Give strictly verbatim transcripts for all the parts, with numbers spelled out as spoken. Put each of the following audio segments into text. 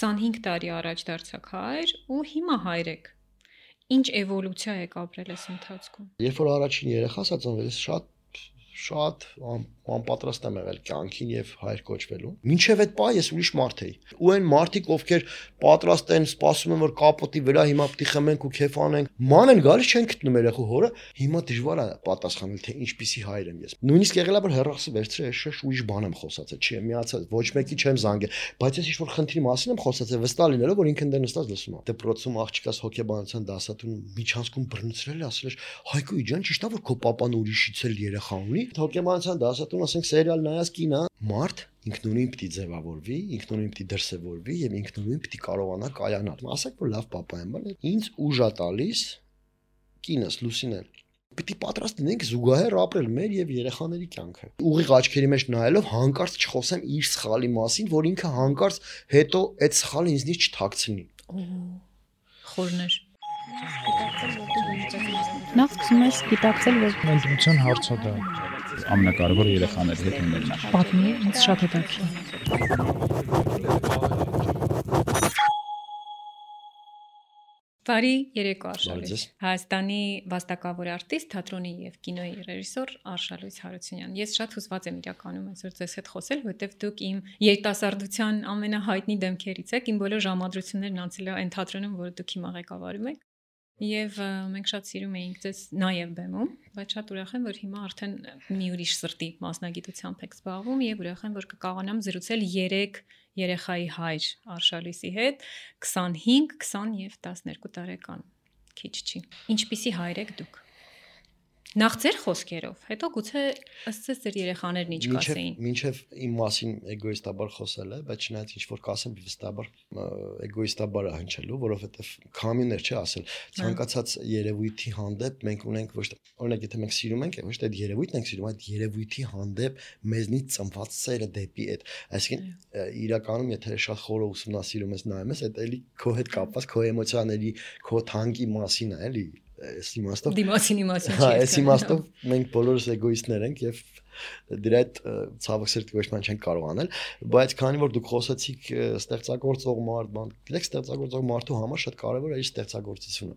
քսանհինգ տարի առաջ դարձաք հայր ու հիմա հայր եք։ Ինչ էվոլյուցիա եք ապրել այս ընթացքում։ Երբ որ առաջին երեխաս ծնվել, շատ շատ անպատրաստ եմ եղել կյանքին եւ հայր կոչվելու։ Մինչեւ այդ պահ ես ուրիշ մարդ էի։ Ու այն մարդիկ, ովքեր պատրաստ են, սպասում են, որ կապոտի վրա հիմա պիտի խմենք ու քեֆ անենք, ման են գալիս չեն գտնում երեխու հորը, հիմա դժվար է պատասխանել, թե ինչպիսի հայր եմ ես։ Նույնիսկ եղել է որ հեռախոսը վերցրել, շշ ուրիշ բան եմ խոսացել, չի միացած, ոչ մեկի չեմ զանգել, բայց ես ինչ-որ խնդրի մասին եմ խոսացել, վստահ լինելով, որ ինքն դեռ նստած լսում է։ Դպրոցում աղջիկաս հոգեբանության դասատուն միջանցքում բռնցրել է, ասել է. «Հայկույ ջան, ճիշտ է որ քո papan ուրիշից էլ երեխա ունի»։ Հոգեբանության դասատուն ասենք սերիալ նայած կին է, մարդ ինքնուրույն պիտի ձևավորվի, ինքնուրույն պիտի դրսևորվի եւ ինքնուրույն պիտի կարողանա կայանալ։ Ասեք որ լավ papa եմ, բայց ինձ ուժ է տալիս կինս Լուսինեն։ Պիտի պատրաստ լինենք զուգահեռ ապրել մեր եւ երեխաների կյանքը։ Ուղիղ աչքերի մեջ նայելով հանկարծ չխոսեմ իր սխալի մասին, որ ինքը հանկարծ հետո այդ սխալը ինձնից չթաքցնի։ Խորներ։ Նախ սկսում ես գիտակցել, որ ընտրության հարցը դա ամենակարևորը երեխաների հետ ունենալն է։ պատմի, ինձ շատ հետաքրքիր։ Բարի երեկո Արշալույս։ Հայաստանի վաստակավոր արտիստ, թատրոնի եւ կինոյի ռեժիսոր Արշալույս Հարությունյան։ Ես շատ հուզված եմ իրականում այսօր ձեզ հետ խոսել, որովհետեւ դուք իմ երիտասարդության ամենահայտնի դեմքերից եք, իմ բոլոր ժամադրություններն անցել է այն թատրոնում, որը դուք հիմա ղեկավարում եք։ Եվ մենք շատ սիրում էինք ձեզ նաև բեմում, բայց շատ ուրախ եմ, որ հիմա արդեն մի ուրիշ սրտի մասնագիտությամբ եք զբաղվում եւ ուրախ եմ, որ կկարողանամ զրուցել երեք երեխայի հայր Արշալույսի հետ, քսանհինգ, քսան եւ տասներկու տարեկան, քիչ չի։ Ինչպիսի հայր եք դուք։ Նախ ձեր խոսքերով, հետո գուցե ըստ ձեզ ձեր երեխաներն ինչ կասեին։ Մինչև իմ մասին էգոիստաբար խոսել է, բայց չնայած ինչ որ կասեմ, վստահաբար էգոիստաբար է հնչելու, որովհետև քամիներ չի ասել, ցանկացած երևույթի հանդեպ մենք ունենք ոչ թե օրինակ եթե մենք սիրում ենք, ոչ թե այդ երևույթն ենք սիրում, այդ երևույթի հանդեպ մեզնից ծնված սերը դեպի այդ, այսինքն իրականում եթե շատ խորը ուսումնասիրում ես, նայում ես, այդ էլի քո հետ կապված, քո էմոցիաների, քո թանկի մասին է, էլի Այս իմաստով դիմացինի մասին չի։ Այս իմաստով մենք բոլորս էգոիստներ ենք եւ դրա այդ ցավոք սրտի ոչ ման չենք կարող անել, բայց քանի որ դուք խոսեցիք ստեղծագործող մարդ, բան, դեք ստեղծագործող մարդու համար շատ կարեւոր է իր ստեղծագործությունը։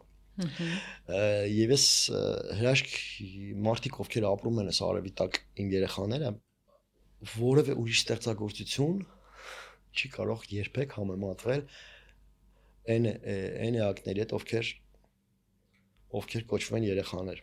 Եվ ես հրաշք մարդիկ ովքեր ապրում են այս արևի տակ իմ երեխաները, որևէ ուրիշ ստեղծագործություն չի կարող երբեք համեմատվել այն այն էակների հետ, ովքեր ովքեր կոչվում են երեխաներ։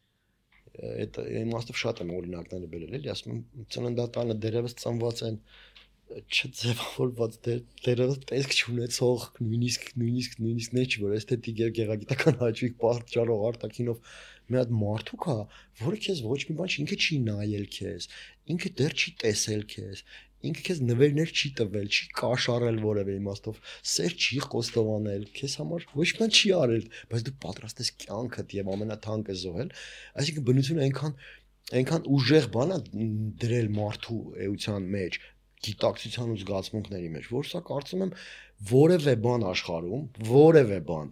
Այդ իմաստով շատ եմ օրինակները բերել, էլի, ասում եմ ծննդատանը դերևս ծնված են չձևավորված դերևս տեսք չունեցող, նույնիսկ նույնիսկ նույնիսկ նե չի որ էսթետիկ եւ գեղագիտական հաճույք պատճառող արտաքինով մի հատ մարդու կա, որը քեզ ոչ մի բան չի, ինքը չի նայել քեզ, ինքը դեռ չի տեսել քեզ, ինքը քեզ նվերներ չի տվել, չի կաշառել որևէ իմաստով, սեր չի խոստովանել, քեզ համար ոչ մի բան չի արել, բայց դու պատրաստ ես կյանքդ եւ ամենաթանկը զոհել, այսինքն բնությունը այնքան այնքան ուժեղ բան է դրել մարդու էության մեջ, գիտակցության ու զգացմունքների մեջ, որ սա կարծում եմ որևէ բան աշխարհում, որևէ բան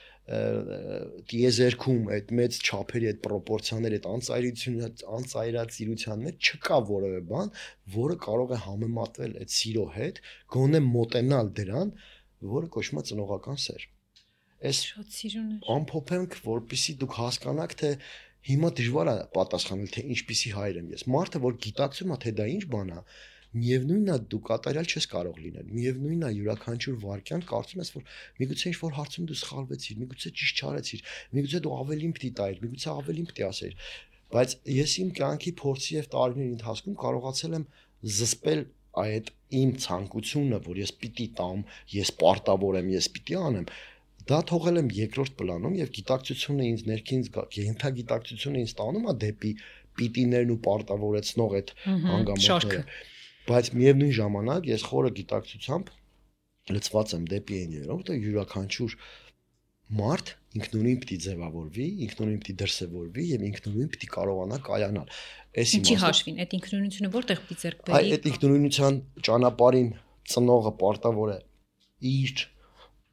տիեզերքում այդ մեծ չափերի, այդ պրոպորցիաների, այդ անծայրությունը, անծայրացիրության մեջ չկա որևէ բան, որը կարող է համեմատվել այդ սիրո հետ, գոնե մոտենալ դրան, որը կոչվում է ծնողական սեր։ Այս շատ սիրուն է։ Ամփոփենք, որպեսզի դուք հասկանաք, թե հիմա դժվար է պատասխանել, թե ինչպիսի հայր եմ ես։ Մարդը, որ գիտակցում է, թե դա ինչ բան է, միևնույնն է դու կատարյալ չես կարող լինել, միևնույնն է յուրաքանչյուր վարքյան կարծում ես որ միգուցե ինչ-որ հարցում դու սխալվեցիր, միգուցե ճիշտ չարեցիր, միգուցե դու ավելին պիտի տայիր, միգուցե ավելին պիտի ասեիր, բայց ես իմ կյանքի փորձի եւ տարիների ընթացքում կարողացել եմ զսպել այդ իմ ցանկությունը, որ ես պիտի տամ, ես պարտավոր եմ, ես պիտի անեմ, դա թողել եմ երկրորդ պլանում եւ գիտակցությունը ինձ ներքին ենթագիտակցությունը ինձ տանում է դեպի պիտիներն ու պարտավորեցնող այդ հանգամանքները։ Բայց միևնույն ժամանակ ես խորը գիտակցությամբ լցված եմ դեպի այն երրորդ, որտեղ յուրաքանչյուր մարդ ինքնուրույն պիտի ձևավորվի, ինքնուրույն պիտի դրսևորվի եւ ինքնուրույն պիտի կարողանա կայանալ։ Այս Ինչի հաշվին, այդ ինքնուրույնությունը որտեղ պիտի ձեռք բերի։ Այդ ինքնուրույնության ճանապարհին ծնողը պարտավոր է իր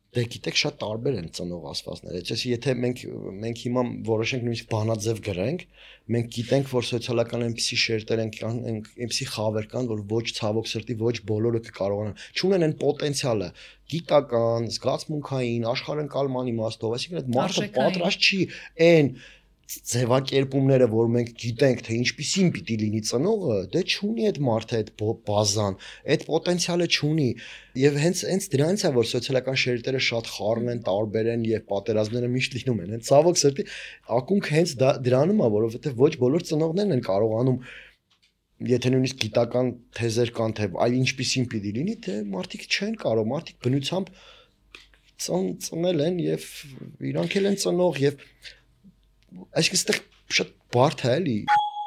Դե գիտեք շատ տարբեր են ծնող ասվածները։ Այսպես եթե մենք մենք հիմա որոշենք նույնիսկ բանաձև գրենք, մենք գիտենք, որ սոցիալական այնպիսի շերտեր են, այնպիսի խավեր կան, որ ոչ ցավոք սրտի ոչ բոլորը կկարողանան։ Չունեն այն պոտենցիալը գիտական, զգացմունքային, աշխարհընկալման իմաստով, այսինքն այդ մարդը պատրաստ չի այն ձևակերպումները, որ մենք գիտենք, թե ինչպիսին պիտի լինի ծնողը, դե չունի այդ մարդը այդ բազան, այդ պոտենցիալը չունի, եւ հենց հենց դրանից է, որ սոցիալական շերտերը շատ խառն են, տարբեր են եւ պատերազմները միշտ լինում են։ Հենց ցավոք սրտի ակունք հենց դրանում է, որովհետեւ ոչ բոլոր ծնողներն են կարողանում, եթե նույնիսկ գիտական թեզեր կան, թե այլ ինչպիսին պիտի լինի, թե մարդիկ չեն կարող, մարդիկ բնությամբ ծնել են եւ իրանք էլ են ծնող եւ այսինքն այստեղ շատ բարդ է էլի։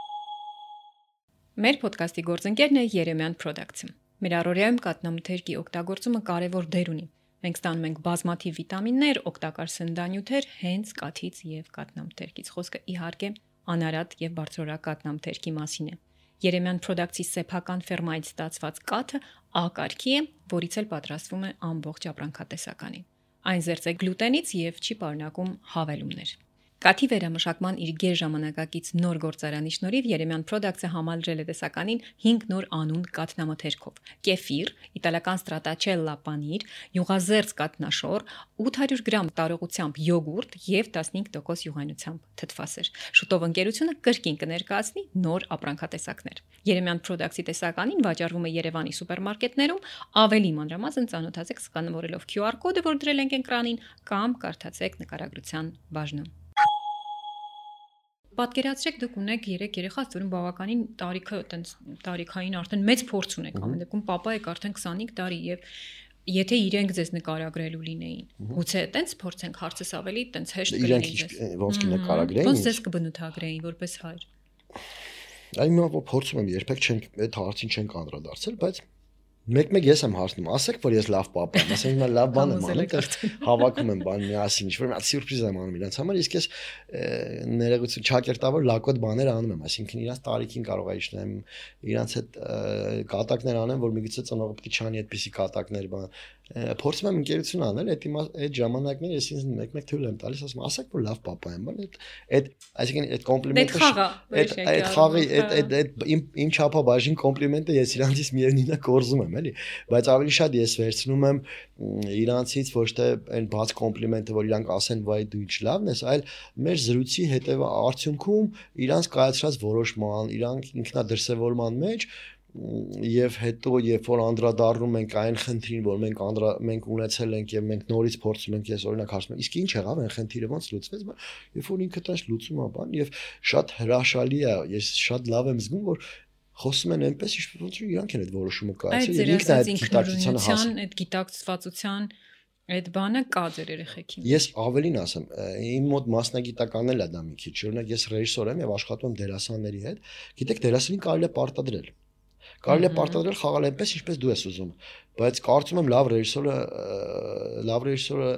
Մեր ոդկասթի գործընկերն է Երեմյան Products-ը։ Մեր առօրյայում կաթնամթերքի օգտագործումը կարևոր դեր ունի։ Մենք ստանում ենք բազմաթիվ վիտամիններ, օգտակար սննդանյութեր հենց կաթից եւ կաթնամթերքից։ Խոսքը իհարկե անարատ եւ բարձրորակ կաթնամթերքի մասին է։ Երեմյան Products-ի սեփական ֆերմայից ստացված կաթը A կարգի է, որից էլ պատրաստվում է ամբողջ ապրանքատեսականի։ Այն զերծ է գլուտենից եւ չի պարունակում հավելումներ։ Կաթի վերամշակման իր գերժամանակակից նոր գործարանի շնորհիվ Երեմյան Products-ը համալրել է տեսականին հինգ նոր անուն կաթնամթերքով՝ կեֆիր, իտալական ստրատաչելլա պանիր, յուղազերծ կաթնաշոր, ութ հարյուր գրամ տարողությամբ յոգուրտ եւ տասնհինգ տոկոս յուղանությամբ թթվասեր։ Շուտով ընկերությունը կրկին կներկայացնի նոր ապրանքատեսակներ։ Երեմյան Products-ի տեսականին վաճառվում է Երևանի սուպերմարկետներում, ավելի մանրամասն ծանոթացեք սկանավորելով Q R կոդը, որ դրել ենք էկրանին, կամ կարդացեք նկարագրության բաժնում։ Պատկերացրեք դուք ունեք երեք երեխա, որոնց բավականին տարիքը այտենց տարիքային արդեն մեծ փորձ ունեք, ամեն դեպքում papa եք արդեն քսանհինգ տարի եւ եթե իրենք ձեզ նկարագրելու լինեին, գուցե այտենց փորձենք հարցս ավելի այտենց հեշտ կլինի ձեզ։ Իրենք ոնց կնկարագրեին։ Ոնց ձեզ կբնութագրեին որպես հայր։ Այ մի որ փորձում եմ երբեք չենք այդ հարցին չենք անդրադարձել, բայց մեկ-մեկ ես եմ հարցնում, ասեք, որ ես լավ papa եմ, ասենք հիմա լավ բան եմ անում, հավաքում եմ բան միասին, ինչ-որ մի սյուրպրիզ եմ անում իրենց համար, իսկ ես ներողություն չակերտավոր լակոտ բաներ անում եմ, այսինքն իրանց տարիքին կարող է իջնեմ, իրանց հետ կատակներ անեմ, որ միգուցե ծնողը պետք է չանի այդպիսի կատակներ բան, փորձում եմ ընկերություն անել, այդ իմա այդ ժամանակներ ես ինձ մեկ-մեկ թույլ եմ տալիս, ասում ասեք, որ լավ papa եմ, բան, այդ այսինքն այդ կոմպլիմենտը այդ այդ խաղի այդ այդ այդ իմ իմ չափաբաժին կոմպլիմենտը ես իրանցից միևնույնն է կորզում եմ, էլի, բայց ավելի շատ ես վերցնում եմ իրանցից ոչ թե այն բաց կոմպլիմենտը, որ իրանք ասեն, վայ դու ինչ լավն ես, այլ մեր զրույցի հետևա արդյունքում իրանց կայացրած որոշման, իրանք ինքնադրսևորման մեջ եւ հետո երբ որ անդրադառնում ենք այն խնդրին, որ մենք անդրա մենք ունեցել ենք եւ մենք նորից փորձում ենք, ես օրինակ հարցնում եմ, իսկ ինչ եղավ այն խնդիրը ոնց լուծվեց, բայց երբ որ ինքը տես լուծում է բան եւ շատ հրաշալի է, ես շատ լավ եմ զգում, որ խոսում են այնպես, ոնց որ իրանք են այդ որոշումը կայացրել եւ ինքն այդ գիտակցությանը հասել, այդ գիտակցվածության այդ բանը կա ձեր երեխեքին։ Ես ավելին ասեմ, իմ մոտ մասնագիտականն էլ է դա մի քիչ, օրինակ ես ռեժիսոր եմ եւ աշխատում եմ դերասանների հետ, գիտեք դերասանին կարելի է պարտադրել Կարելի է պարտադրել խաղալ այնպես, ինչպես դու ես ուզում, բայց կարծում եմ լավ ռեժիսորը լավ ռեժիսորը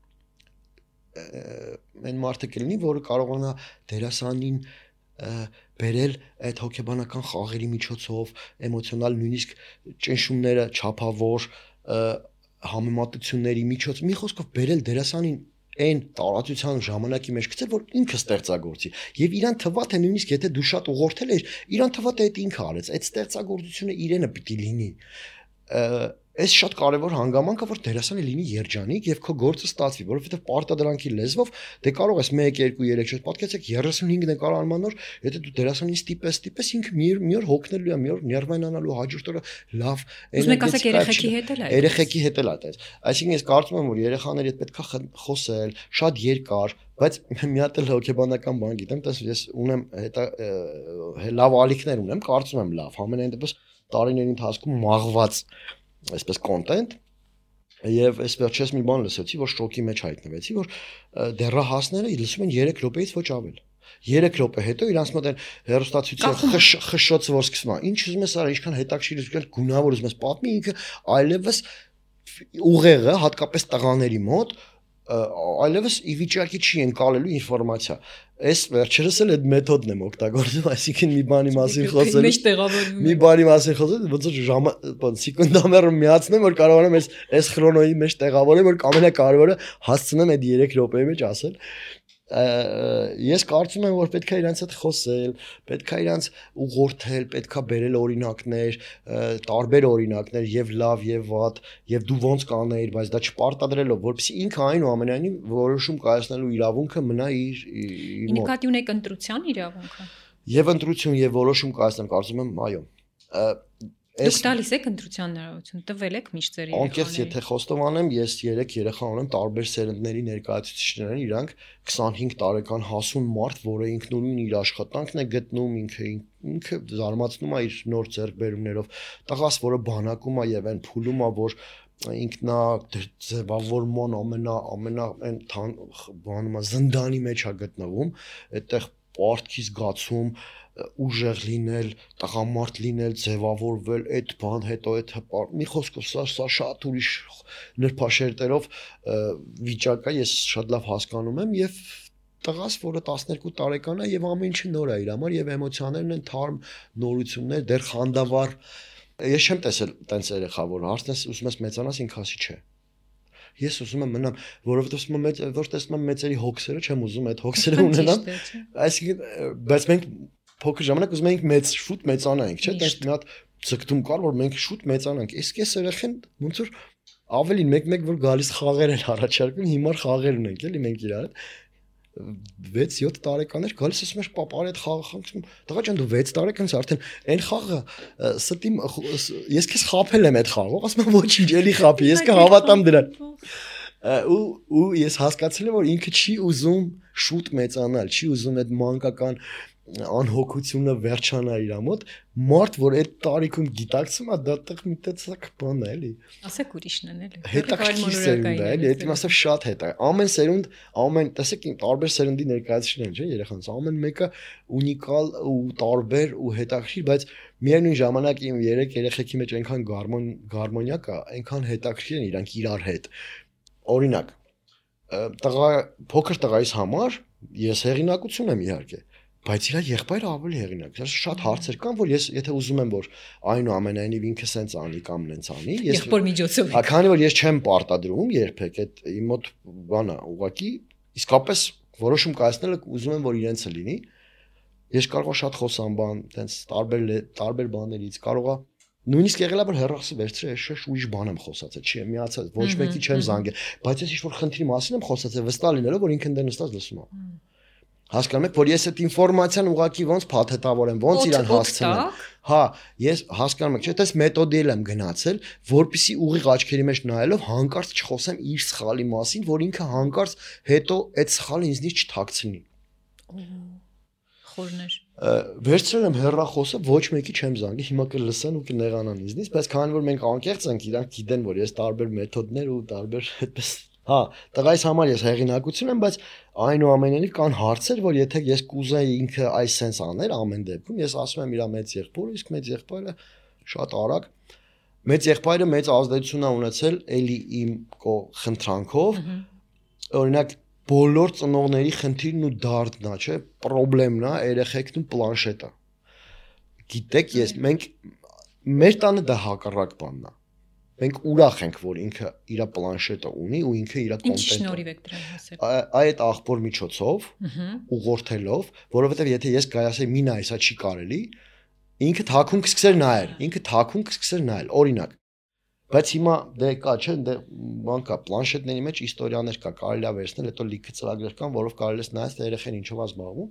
այն մարդը կլինի, որը կարողանա դերասանին բերել այդ հոգեբանական խաղերի միջոցով, էմոցիոնալ նույնիսկ ճնշումները, չափավոր համեմատությունների միջոցով, մի խոսքով բերել դերասանին այն տարածության ժամանակի մեջ գցել, որ ինքը ստեղծագործի եւ իրան թվա թե նույնիսկ եթե դու շատ ուղղորդել ես, իրան թվա թե այդ ինքը արեց, այդ ստեղծագործությունը իրենը պիտի լինի։ Այս շատ կարևոր հանգամանք է, որ դերասանը լինի երջանիկ եւ քո գործը ստացվի, որովհետեւ պարտադրանքի լեզվով դե կարող ես մեկ, երկու, երեք, չորս պատկերացեք երեսունհինգ նկարահանման նոր, եթե դու դերասանին ստիպես, ստիպես ինքը մի մի օր հոգնելու է, մի օր ներվայնանալու, հաջորդ օրը լավ էներգետիկ երեխեքի հետ էլ է։ Երեխեքի հետ էլ է այդպես։ Այսինքն ես կարծում եմ, որ երեխաների հետ պետք է խոսել, շատ երկար, բայց մի հատ էլ հոգեբանական բան գիտեմ, տես ես ունեմ հետա լավ ալիքներ ունեմ, կարծում եմ լավ, ամենայն դեպս տարիների ընթացքում մաղված այսպես կոնտենտ եւ այս վերջերս մի բան լսեցի, որ շոկի մեջ հայտնվեցի, որ դեռահասները լսում են երեք րոպեից ոչ ավել։ երեք րոպե հետո իրանց մոտ են հերոստացության խշշոցը որ սկսվում է։ Ինչ ուզում ես արա, ինչքան հետաքրքիր ու գունավոր ուզում ես պատմի, ինքը այլևս ուղեղը, հատկապես տղաների մոտ այլևս ի վիճակի չի ընկալելու ինֆորմացիա։ Այս վերջերս էլ այդ մեթոդն եմ օգտագործում, այսինքն մի բանի մասին խոսելու։ Մեջ տեղավորվում։ Մի բանի մասին խոսել, ոնց որ ժամը, բան սեկունդամերը միացնեմ, որ կարողանամ այս այս քրոնոյի մեջ տեղավորեմ, որ ամենակարևորը հասցնեմ այդ երեք րոպեի մեջ ասել։ Ես կարծում եմ, որ պետք է իրանց հետ խոսել, պետք է իրանց ուղղորդել, պետք է բերել օրինակներ, տարբեր օրինակներ եւ լավ եւ վատ, եւ դու ոնց կանեիր, բայց դա չպարտադրելով, որպեսզի ինքը այնուամենայնիվ որոշում կայացնելու իրավունքը մնա իր իր մոտ։ Նկատի ունեք ընտրության իրավունքը։ Եվ ընտրություն եւ որոշում կայացնել, կարծում եմ, այո։ Դուք տալիս եք ընտրության հնարավորություն, տվել եք միշտ ձեր երեխաներին։ Անկեղծ եթե խոստովանեմ, ես երեք երեխա ունեմ, տարբեր սերնդների ներկայացուցիչներ են, իրանք քսանհինգ տարեկան հասուն մարդ, որը ինքնուրույն իր աշխատանքն է գտնում, ինքը ինքը զարմացնում է իր նոր ձեռքբերումներով, տղաս, որը բանակում է եւ այն փուլում է, որ ինքնա ձևավորման ամենա ամենա այն բանում է զնդանի մեջ է գտնվում, այդտեղ պարտքի զգացում ուժեղ լինել, տղամարդ լինել, ձևավորվել, այդ բան հետո այդ հպարտ։ Մի խոսքով սա սա շատ ուրիշ նրբաշերտերով վիճակ է, ես շատ լավ հասկանում եմ եւ տղաս, որը տասներկու տարեկան է եւ ամեն ինչը նոր է իր համար եւ էմոցիաներն են թարմ, նորություններ, դեռ խանդավառ։ Ես չեմ տեսել տենց երեխա, որ հարցնես ուզում ես մեծանաս, ինքը ասի չէ։ Ես ուզում եմ մնամ, որովհետեւ մեծ որ տեսնում եմ մեծերի հոգսերը, չեմ ուզում այդ հոգսերը ունենամ։ Այսինքն, բայց մենք փոքր ժամանակ ուզում էինք մեծ շուտ մեծանանք, չէ՞, տես մի հատ ցկտում կար, որ մենք շուտ մեծանանք։ Իսկ ես երեխեն ոնց որ ավելին մեկ-մեկ որ գալիս խաղեր են առաջարկում, հիմար խաղեր ունենք, էլի մենք իրար վեց-յոթ տարեկան էր, գալիս ասում էր պապա արի այդ խաղը խաղում։ Տղա ջան դու վեց տարեկան ես արդեն այն խաղը ստիմ ես քեզ խափել եմ այդ խաղով, ասում եմ ոչինչ, էլի խափի, ես կհավատամ դրան։ Ու ու ես հասկացել եմ որ ինքը չի ուզում շուտ մեծանալ, չի ուզում այդ մանկական անհոգությունը վերջանա իր մոտ, մարդ որ այդ տարիքում գիտակցում է, դա տեղ մի տեսակ բան է, էլի։ Ասեք ուրիշն են, էլի։ Հետաքրքիր սերունդ է, էլի, այդ իմաստով շատ հետ է։ Ամեն սերունդ, ամեն, տեսեք, տարբեր սերունդի ներկայացուցիչներ են, չէ՞, երեխաներս, ամեն մեկը ունիկալ ու տարբեր ու հետաքրքիր, բայց միևնույն ժամանակ իմ երեք երեխեքի մեջ այնքան գարմոն գարմոնիա կա, այնքան հետաքրքիր են իրանք իրար հետ։ Օրինակ, տղա փոքր տղայիս համար ես հեղինակություն եմ իհարկե, բայց իր եղբայրը ավելի հեղինակ է։ Շատ հարցեր կան, որ ես եթե ուզում եմ որ այնուամենայնիվ ինքը սենց անի կամ նենց անի, ես եղբոր միջոցով։ Հա, քանի որ ես չեմ պարտադրում երբեք այդ իմ մոտ բանա, ուղղակի իսկապես որոշում կայացնելը ուզում եմ որ իրենցը լինի։ Ես կարող եմ շատ խոսամ բան, տենց տարբեր տարբեր բաներից, կարող է նույնիսկ եղել է որ հեռախոսը վերցրել, ես շեշ ուրիշ բան եմ խոսացել, չի միացած, ոչ մեկի չեմ զանգել, բայց ես ինչ-որ խնդրի մասին եմ խոսացել, վստահ լինելով որ ինքն դեռ նստած լսում է։ Հասկանում եք, որ ես այդ ինֆորմացիան ուղղակի ոնց փաթեթավորեմ, ոնց իրան հասցնեմ։ Հա, ես հասկանում եք, չէ՞, դες մեթոդի եմ գնացել, որպեսի ուղիղ աչքերի մեջ նայելով հանկարծ չխոսեմ իր սխալի մասին, որ ինքը հանկարծ հետո այդ սխալը ինձնից չթաքցնի։ Խորներ։ Վերցրել եմ հեռախոսը, ոչ մեկի չեմ զանգի, հիմա կլսեն ու կնեղանան ինձնից, բայց քանի որ մենք անկեղծ ենք, իրանք գիտեն, որ ես տարբեր մեթոդներ ու տարբեր այդպես Հա, տղայիս համար ես հեղինակություն եմ, բայց այնուամենայնիվ կան հարցեր, որ եթե ես կուզեի ինքը այս սենս աներ ամեն դեպքում, ես ասում եմ իր մեծ եղբորը, իսկ մեծ եղբայրը շատ արագ մեծ եղբայրը մեծ ազդեցություն է ունեցել էլի իմ խնդրանքով, օրինակ բոլոր ծնողների խնդիրն ու դարդն է, չէ, խնդիրն է երեխեքն ու պլանշետը։ Գիտեք, ես մենք մեր տանը դա հակառակ բանն է։ Մենք ուրախ ենք, որ ինքը իր պլանշետը ունի ու ինքը իր կոնտենտը։ Ինչ շնորհիվ եք դրան հասել։ Այդ աղբոր միջոցով, ուղղորդելով, որովհետև եթե ես գայասեի մի նայ, սա չի կարելի, ինքը թաքուն կսկսեր նայել, ինքը թաքուն կսկսեր նայել, օրինակ։ Բայց հիմա դե կա, չէ, դե բան կա, պլանշետների մեջ իստորիաներ կա, կարելի է վերցնել, հետո լիքը ծրագրեր կան, որով կարելի է նայել, թե երեխեն ինչով է զբաղվում։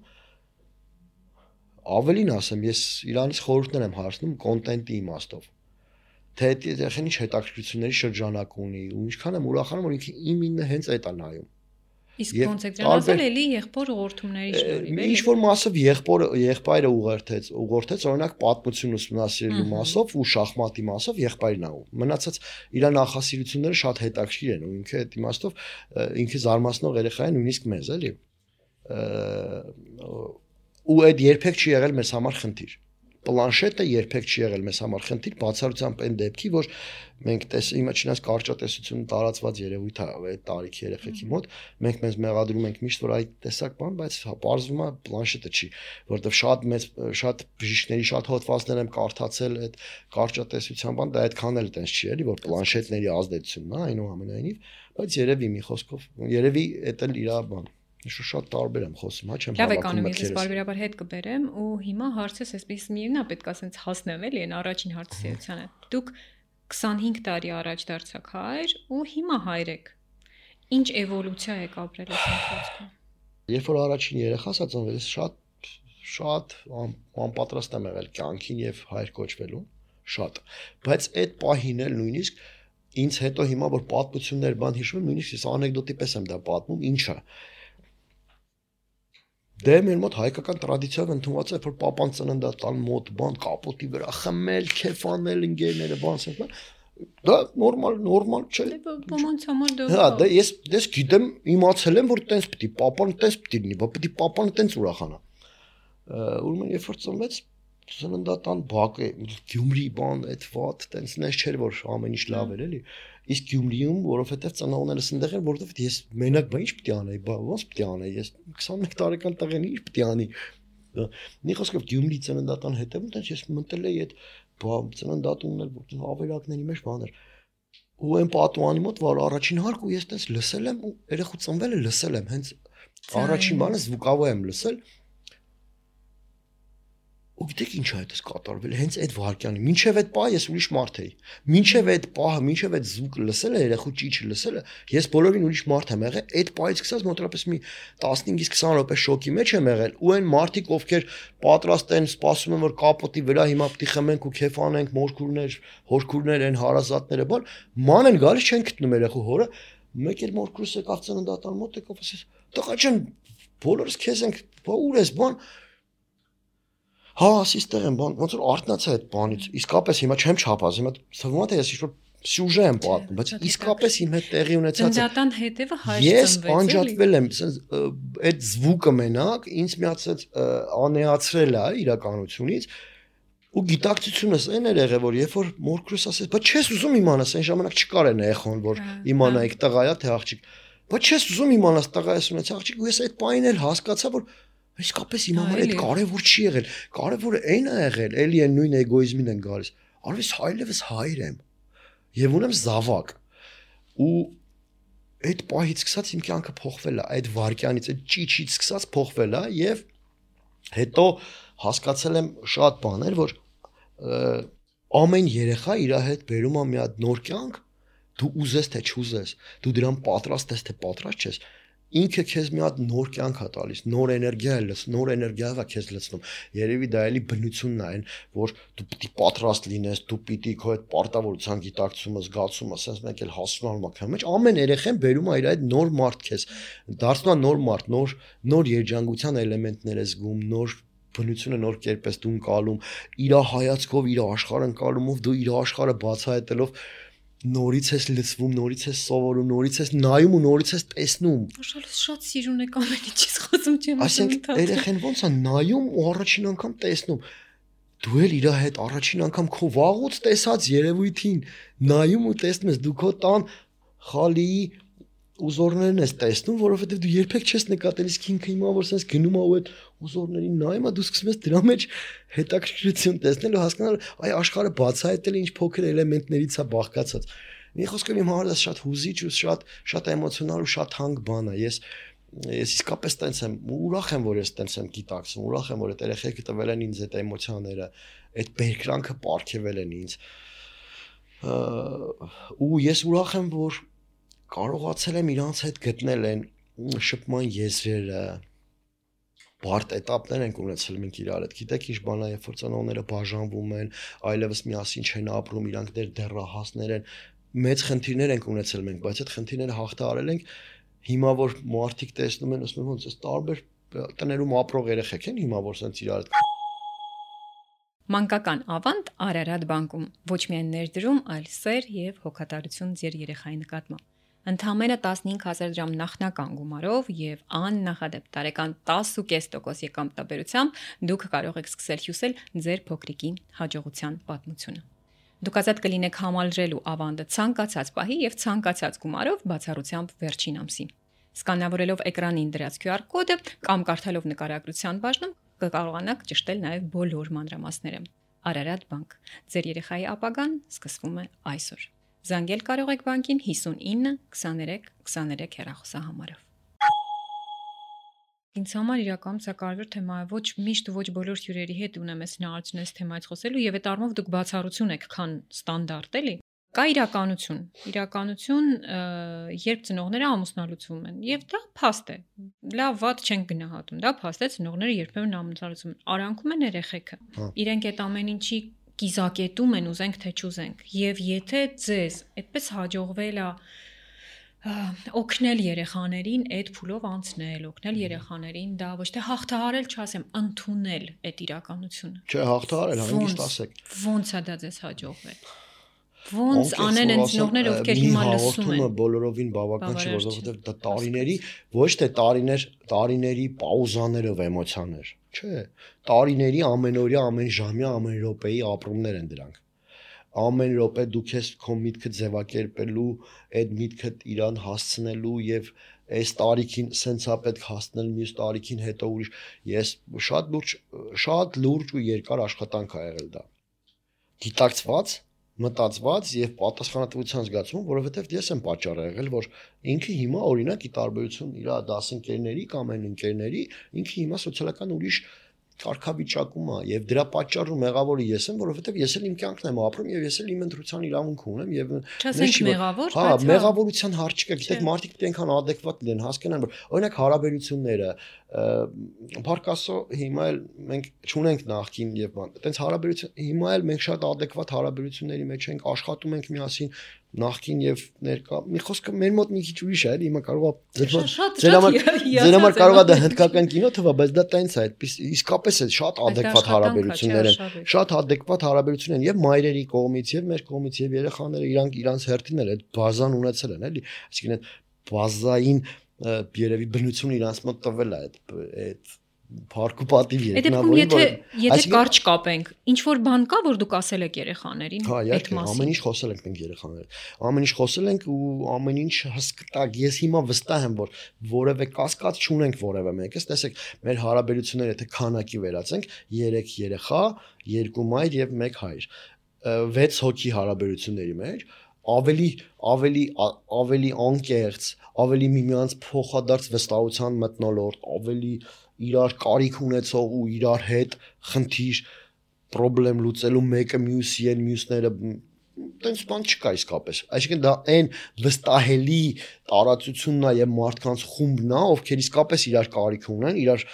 Ավելին ասեմ, ես իրանից խորհուրդներ եմ հարցնում կոնտենտի իմաստով։ Թե երեխան ինչ հետաքրքրությունների շրջանակ ունի ու ինչքան եմ ուրախանում որ ինքը իմ ինը հենց այդ է նայում։ Իսկ ոնց եք դրան ասել էլի եղբոր ուղղորդումների շնորհիվ։ Ինչ որ մասով եղբորը եղբայրը ուղղորդեց, ուղղորդեց օրինակ պատմություն ուսումնասիրելու մասով ու շախմատի մասով եղբայրն է։ Մնացած իր նախասիրությունները շատ հետաքրքիր են ու ինքը այդ իմաստով ինքը զարմացնող երեխա է նույնիսկ մեզ էլի։ Ու այդ երբեք չի եղել մեզ համար խնդիր։ պլանշետը երբեք չի եղել մեզ համար խնդիր, բացառությամբ այն դեպքի, որ մենք տես հիմա չնայած կարճատեսությունը տարածված երևույթ է այդ տարիքի երեխեքի մոտ, մենք մեզ մեղադրում ենք միշտ, որ այդ տեսակ բան, բայց պարզվում է պլանշետը չի, որովհետև շատ մեծ շատ բժիշկների շատ հոդվածներ եմ կարդացել այդ կարճատեսության բան, դա այդքան էլ տենց չի էլի, որ պլանշետների ազդեցությունն է, այնուամենայնիվ, բայց երևի մի խոսքով, երևի դա էլ իր բան Շուտ շատ տարբեր եմ խոսում, հա չեմ հավատում մտքերս։ Լավ եք անում, ես բարբերաբար հետ կբերեմ ու հիմա հարցս այսպես միևնույն է պետք է ասենց հասնեմ էլի այն առաջին հարցիությանը։ Դուք քսանհինգ տարի առաջ դարձաք հայր ու հիմա հայր եք։ Ինչ էվոլյուցիա եք ապրել այս ընթացքում։ Երբ որ առաջին երեխաս ծնվել, ես շատ շատ անպատրաստ եմ եղել կյանքին եւ հայր կոչվելու, շատ։ Բայց այդ պահին էլ նույնիսկ ինձ հետո հիմա որ պատմություններ բան հիշում եմ, նույնիսկ ես անեկդոտի պես եմ դա պատմում, ինչա Դե մեր մոտ հայկական տրադիցիայով ընդունված է, որ պապան ծննդատան մոտ բան կապոտի վրա խմել, քեֆ անել ընկերները, բան ասել, դա նորմալ, նորմալ չէ։ Ոմանց համար դա։ Հա, դա ես ես գիտեմ, իմացել եմ, որ տենց պիտի, պապան տենց պիտի լինի, բա պիտի պապան տենց ուրախանա։ Ուրեմն երբ որ ծնվեց, ծննդատան բակը, Գյումրի բան, այդ վատ, տենց նես չէր, որ ամեն ինչ լավ էր, էլի։ Իսկ Գյումրիում, որովհետև ծնողներս այնտեղ են, որովհետև ես մենակ բա ինչ պիտի անեի, բա ո՞նց պիտի անեի, ես քսանմեկ տարեկան տղեն ինչ պիտի անի։ Մի խոսքով Գյումրի ծննդատան հետևում տենց ես մտել էի այդ բա ծննդատունն էլ որ ավերակների մեջ բաներ։ Ու այն պատուանի մոտ որ առաջին հարկ ու ես տենց լսել եմ ու երեխու ծնվել է լսել եմ, հենց առաջին բանը զվուկավո եմ լսել։ Ու գիտեք ինչ է այդպես կատարվել, հենց այդ վարկյանի, մինչև այդ պահ ես ուրիշ մարդ էի։ Մինչև այդ պահը, մինչև այդ զուգը լսելը, երեխու ճիչը լսելը, ես բոլորին ուրիշ մարդ եմ եղել, այդ պահից սկսած մոտավորապես մի տասնհինգից քսան րոպե շոկի մեջ եմ եղել, ու այն մարդիկ, ովքեր պատրաստ են, սպասում են, որ կապոտի վրա հիմա պիտի խմենք ու քեֆ անենք, մորքուրներ, հորքուրներ, այն հարազատները, բան, ման են գալիս չեն գտնում երեխու հորը, մեկ էլ մորքուրս եկավ ծննդատան մոտ եկավ ասես, տղա ջան, բոլորս քեզ ենք, բա ուր ես, բան Հա, ասիստեղ եմ, բան, ոնց որ արթնացա այդ բանից։ Իսկապես հիմա չեմ չափած, հիմա թվում է թե ես ինչ-որ սյուժե եմ պատմում, բայց իսկապես իմ հետ տեղի ունեցած է։ Ծննդատան հետևը հայր Ես անջատվել եմ, այդ զվուկը մենակ ինձ միացած անեացրել է իրականությունից ու գիտակցությունս այն էր եղել, որ երբ որ մորքրուս ասեց, բայց չես ուզում իմանաս, այն ժամանակ չկար այն էխոն, որ իմանայիք տղա է թե աղջիկ։ Բայց չես ուզում իմանաս տղա է ունեցած աղջիկ, ու ես այդ պահին էլ հասկացա, որ Իսկապես իմ համար այդ կարևոր չի եղել, կարևորը այն է եղել, էլի այն նույն էգոիզմին են գալիս, արվես հայլևս հայր եմ, և ունեմ զավակ, ու այդ պահից սկսած իմ կյանքը փոխվել է, այդ վարկյանից, այդ ճիչից սկսած փոխվել է, և հետո հասկացել եմ շատ բաներ, որ ամեն երեխա իր հետ բերում է մի հատ նոր կյանք, դու ուզես թե չուզես, դու դրան պատրաստ ես թե պատրաստ չես, ինքը քեզ մի հատ նոր կյանք է տալիս, նոր էներգիա է լցնում, նոր էներգիայով է քեզ լցնում։ Երևի դա էլի բնությունն է այն, որ դու պիտի պատրաստ լինես, դու պիտի քո այդ պարտավորության գիտակցումը, զգացումը, ասես մեկ էլ հասունանում ա քո մեջ, ամեն երեխան բերում է իր այդ նոր մարդ քեզ, դարձնում է նոր մարդ, նոր նոր երջանկության էլեմենտներ է զգում, նոր բնությունը նոր կերպ ես դու ընկալում, իր հայացքով, իր աշխարհը ընկալումով, դու իր աշխարհը բացահայտելով նորից ես լցվում, նորից ես սովորում, նորից ես նայում ու նորից ես տեսնում։ Աշխարհս շատ սիրուն է ամեն ինչից խոսում չեմ ասենք երեխեն ոնց է նայում ու առաջին անգամ տեսնում։ Դու էլ իր հետ առաջին անգամ քո վաղուց տեսած երևույթին նայում ու տեսնում ես, դու քո տան խալիի ուզորներն ես տեսնում, որովհետև դու երբեք չես նկատել, իսկ ինքը հիմա որ sense գնում է ու այդ ուզորներին նայում է, դու սկսում ես դրա մեջ հետաքրքրություն տեսնել ու հասկանալ, այ աշխարհը բացահայտել ինչ փոքր էլեմենտներից է բաղկացած։ Մի խոսքով իմ համար դա շատ հուզիչ ու շատ շատ էմոցիոնալ ու շատ հանգ բան է։ Ես ես իսկապես տենց եմ, ուրախ եմ, որ ես տենց եմ գիտակցում, ուրախ եմ, որ այդ երեխեքը տվել են ինձ այդ էմոցիաները, այդ բերկրանքը պարգևել են ինձ։ Ու ես ուրախ եմ, որ կարողացել եմ իրանց հետ գտնել են շփման եզրերը, բարդ էտապներ ենք ունեցել մենք իրար հետ, գիտեք ինչ բան է, երբ որ ծնողները բաժանվում են, այլևս միասին չեն ապրում, իրանք դեռ դեռահասներ են, մեծ խնդիրներ ենք ունեցել մենք, բայց այդ խնդիրները հաղթահարել ենք, հիմա որ մարդիկ տեսնում են, ասում են ոնց էս տարբեր տներում ապրող երեխեք են հիմա որ սենց իրար հետ Մանկական ավանդ Արարատ բանկում ոչ միայն ներդրում, այլ սեր եւ հոգատարություն ձեր երեխայի նկատմամբ։ Ընդամենը տասնհինգ հազար դրամ նախնական գումարով եւ աննախադեպ տարեկան տասը կես տոկոս եկամտաբերությամբ դուք կարող եք սկսել հյուսել ձեր փոքրիկի հաջողության պատմությունը։ Դուք ազատ կլինեք համալրելու ավանդը ցանկացած պահի եւ ցանկացած գումարով բացառությամբ վերջին ամսի։ Սկանավորելով էկրանին դրած քյու ար կոդը կամ կարդալով նկարագրության բաժնում կկարողանաք ճշտել նաեւ բոլոր մանրամասները։ Արարատ բանկ։ Ձեր երեխայի ապագան սկսվում է այսօր։ Զանգել կարող եք բանկին հիսունինը քսաներեք քսաներեք հեռախոսահամարով։ Ինձ համար իրականում սա կարևոր թեմա է, ոչ միշտ ոչ բոլոր հյուրերի հետ ունեմ այս հնարավորությունը այս թեմայից խոսելու եւ այդ առումով դուք բացառություն եք, քան ստանդարտ էլի։ Կա իրականություն, իրականություն, երբ ծնողները ամուսնալուծվում են, եւ դա փաստ է։ Լավ վատ չեն գնահատում, դա փաստ է, ծնողները երբեմն ամուսնալուծվում են, արանքում են երեխեքը։ Իրենք այդ ամեն ինչի կիզակետում են, ուզենք թե չուզենք, եւ եթե ձեզ այդպես հաջողվել է օգնել երեխաներին այդ փուլով անցնել, օգնել երեխաներին դա ոչ թե հաղթահարել, չասեմ, ընդունել այդ իրականությունը։ Չէ, հաղթահարել, հանգիստ ասեք։ Ոնց է դա ձեզ հաջողվել։ Ոնց անեն են ծնողները, ովքեր հիմա լսում են։ Հաղորդումը բոլորովին բավական չէ, որովհետեւ դա տարիների, ոչ թե տարիներ, տարիների պաուզաներով էմոցիաներ, չէ, տարիների ամենօրյա, ամենժամյա, ամեն րոպեի ապրումներ են դրանք։ Ամեն րոպե դուք ես քո միտքը ձևակերպելու, այդ միտքը իրան հասցնելու եւ այս տարիքին սենցա պետք հասնել մյուս տարիքին հետո ուրիշ ես շատ լուրջ շատ լուրջ ու երկար աշխատանք ա եղել դա։ Գիտակցված մտածված եւ պատասխանատվության զգացում, որովհետեւ ես եմ պատճառը եղել, որ ինքը հիմա օրինակ ի տարբերություն իր դասընկերների կամ այն ընկերների, ինքը հիմա սոցիալական ուրիշ կարգավիճակում է եւ դրա պատճառը մեղավորը ես եմ, որովհետեւ ես էլ իմ կյանքն եմ ապրում եւ ես էլ իմ ընտրության իրավունք ունեմ եւ չասենք մեղավոր, հա, մեղավորության հարց չկա, գիտեք, մարդիկ պետք է այնքան adekvat լինեն, հասկանան, որ օրինակ հարաբերությունները Փարկասո հիմա էլ մենք չունենք նախքին եւ բան։ Այտենց հարաբերություն հիմա էլ մենք շատ adekvat հարաբերությունների մեջ ենք, աշխատում ենք միասին նախքին եւ ներկա։ Մի խոսքը մեր մոտ մի քիչ ուրիշ է, էլի, հիմա կարող է ձեր համար ձեր համար կարող է դա հնդկական կինո թվա, բայց դա տենց է, այդպես իսկապես է շատ adekvat հարաբերություններ են, շատ adekvat հարաբերություններ են եւ մայրերի կողմից եւ մեր կողմից եւ երեխաները իրանք իրանց հերթին էլ այդ բազան ունեցել են, էլի, այսինքն այդ բազային երևի բնությունը իրանց մոտ տվել է այդ այդ Փառք ու պատիվ երկնավորին, եթե եթե կարճ կապենք, ինչ որ բան կա, որ դուք ասել եք երեխաներին այդ մասին։ Ամեն ինչ խոսել ենք մենք երեխաներին։ Ամեն ինչ խոսել ենք ու ամեն ինչ հսկտակ։ Ես հիմա վստահ եմ, որ որևէ կասկած չունենք որևէ մեկս, տեսեք, մեր հարաբերությունները եթե քանակի վերածենք, երեք երեխա, երկու մայր եւ մեկ հայր, վեց հոգի հարաբերությունների մեջ ավելի ավելի ավելի անկեղծ, ավելի միմյանց փոխադարձ վստահության մթնոլորտ, ավելի իրար կարիք ունեցող ու իրար հետ խնդիր խնդրեմ լուծելու մեկը մյուսի են մյուսները տենց բան չկա իսկապես այսինքն դա այն վստահելի տարածությունն է եւ մարդկանց խումբն է ովքեր իսկապես իրար կարիք ունեն իրար